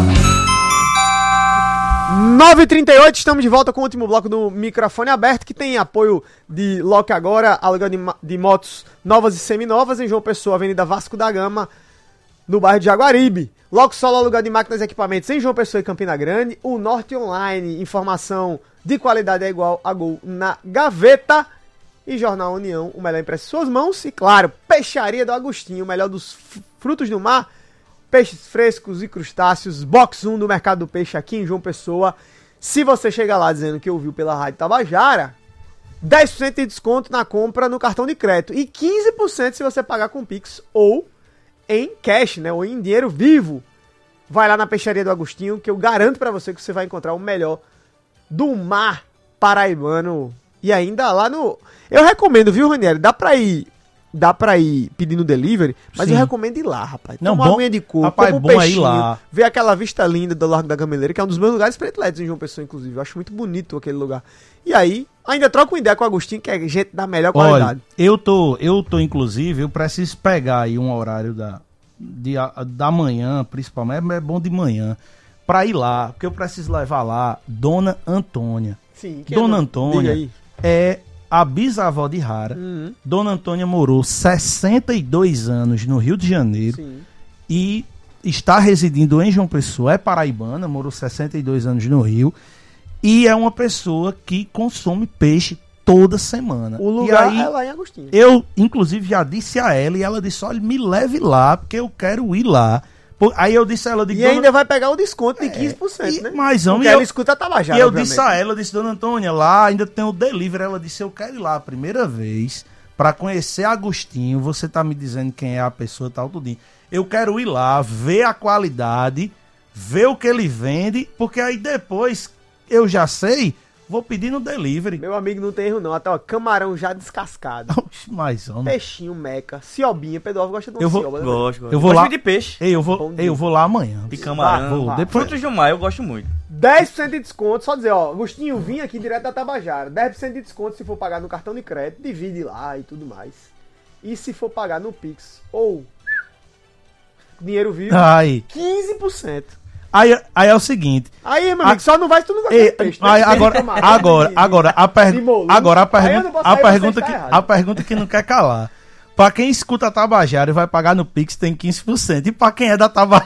Speaker 9: nove e trinta e oito, estamos de volta com o último bloco do microfone aberto, que tem apoio de Loque Agora, aluguel de, de motos novas e seminovas em João Pessoa, Avenida Vasco da Gama, no bairro de Jaguaribe. Logo Solo, aluguel de máquinas e equipamentos em João Pessoa e Campina Grande. O Norte Online, informação de qualidade é igual a Gol na gaveta. E Jornal União, o melhor impresso em suas mãos. E claro, Peixaria do Agostinho, o melhor dos frutos do mar, peixes frescos e crustáceos. Box um do Mercado do Peixe aqui em João Pessoa. Se você chegar lá dizendo que ouviu pela Rádio Tabajara, dez por cento de desconto na compra no cartão de crédito. E quinze por cento se você pagar com Pix ou em cash, né? Ou em dinheiro vivo. Vai lá na Peixaria do Agostinho, que eu garanto pra você que você vai encontrar o melhor do mar paraibano. E ainda lá no... Eu recomendo, viu, Ranieri? Dá pra ir... Dá pra ir pedindo delivery, mas Sim. eu recomendo ir lá, rapaz.
Speaker 10: Não,
Speaker 9: Tomar
Speaker 10: bom,
Speaker 9: uma aguinha de coco,
Speaker 10: rapaz,
Speaker 9: um
Speaker 10: bom
Speaker 9: peixinho,
Speaker 10: é ir lá.
Speaker 9: Ver aquela vista linda do Largo da Gameleira, que é um dos meus lugares prediletos em João Pessoa, inclusive. Eu acho muito bonito aquele lugar. E aí, ainda troco uma ideia com o Agostinho, que é gente da melhor qualidade.
Speaker 10: Olha, eu tô, eu tô, inclusive, eu preciso pegar aí um horário da, de, da manhã, principalmente, é bom de manhã, pra ir lá, porque eu preciso levar lá Dona Antônia.
Speaker 9: Sim, que
Speaker 10: Dona
Speaker 9: é
Speaker 10: Antônia
Speaker 9: aí.
Speaker 10: é a bisavó de Rara. Uhum. Dona Antônia morou sessenta e dois anos no Rio de Janeiro. Sim. E está residindo em João Pessoa, é paraibana, morou sessenta e dois anos no Rio, e é uma pessoa que consome peixe toda semana.
Speaker 9: O lugar
Speaker 10: e aí,
Speaker 9: é lá em Agostinho.
Speaker 10: Eu, inclusive, já disse a ela, e ela disse, olha, me leve lá, porque eu quero ir lá. Aí eu disse a ela...
Speaker 9: E dona... ainda vai pegar o desconto de quinze por cento, é, né?
Speaker 10: Mas, homem,
Speaker 9: porque
Speaker 10: eu...
Speaker 9: ela escuta a Tabajara,
Speaker 10: E eu
Speaker 9: obviamente.
Speaker 10: disse a ela, eu disse, Dona Antônia, lá ainda tem o delivery. Ela disse, eu quero ir lá a primeira vez pra conhecer Agostinho, você tá me dizendo quem é a pessoa, tal, tudinho. Eu quero ir lá, ver a qualidade, ver o que ele vende, porque aí depois eu já sei, vou pedir no delivery.
Speaker 9: Meu amigo, não tem erro não. Até ó, camarão já descascado.
Speaker 10: Oxe, mas homem.
Speaker 9: Peixinho, meca, ciobinha. Pedro Alves gosta de um
Speaker 10: eu vou,
Speaker 9: cioba, né?
Speaker 11: Gosto, gosto.
Speaker 10: Eu vou
Speaker 11: gosto
Speaker 10: lá,
Speaker 11: de peixe.
Speaker 10: Ei, eu vou, ei, eu vou lá amanhã.
Speaker 11: De camarão.
Speaker 10: Vou, depois...
Speaker 11: Frutos do mar, eu gosto muito.
Speaker 9: dez por cento de desconto, só dizer, ó, Agostinho, vim aqui direto da Tabajara. dez por cento de desconto se for pagar no cartão de crédito, divide lá e tudo mais. E se for pagar no Pix ou dinheiro vivo,
Speaker 10: Ai.
Speaker 9: quinze por cento.
Speaker 10: Aí, aí é o seguinte.
Speaker 9: Aí, meu amigo,
Speaker 10: a...
Speaker 9: só não vai se tu não gostar
Speaker 10: Ei,
Speaker 9: de peixe.
Speaker 10: aí,
Speaker 9: Né?
Speaker 10: agora,
Speaker 9: Camarão,
Speaker 10: agora,
Speaker 9: de,
Speaker 10: agora, a, per... agora a, pergunta, a, pergunta que,
Speaker 9: tá
Speaker 10: a pergunta que não quer calar. Pra quem escuta a Tabajara e vai pagar no Pix tem quinze por cento. E pra quem é da Tabajara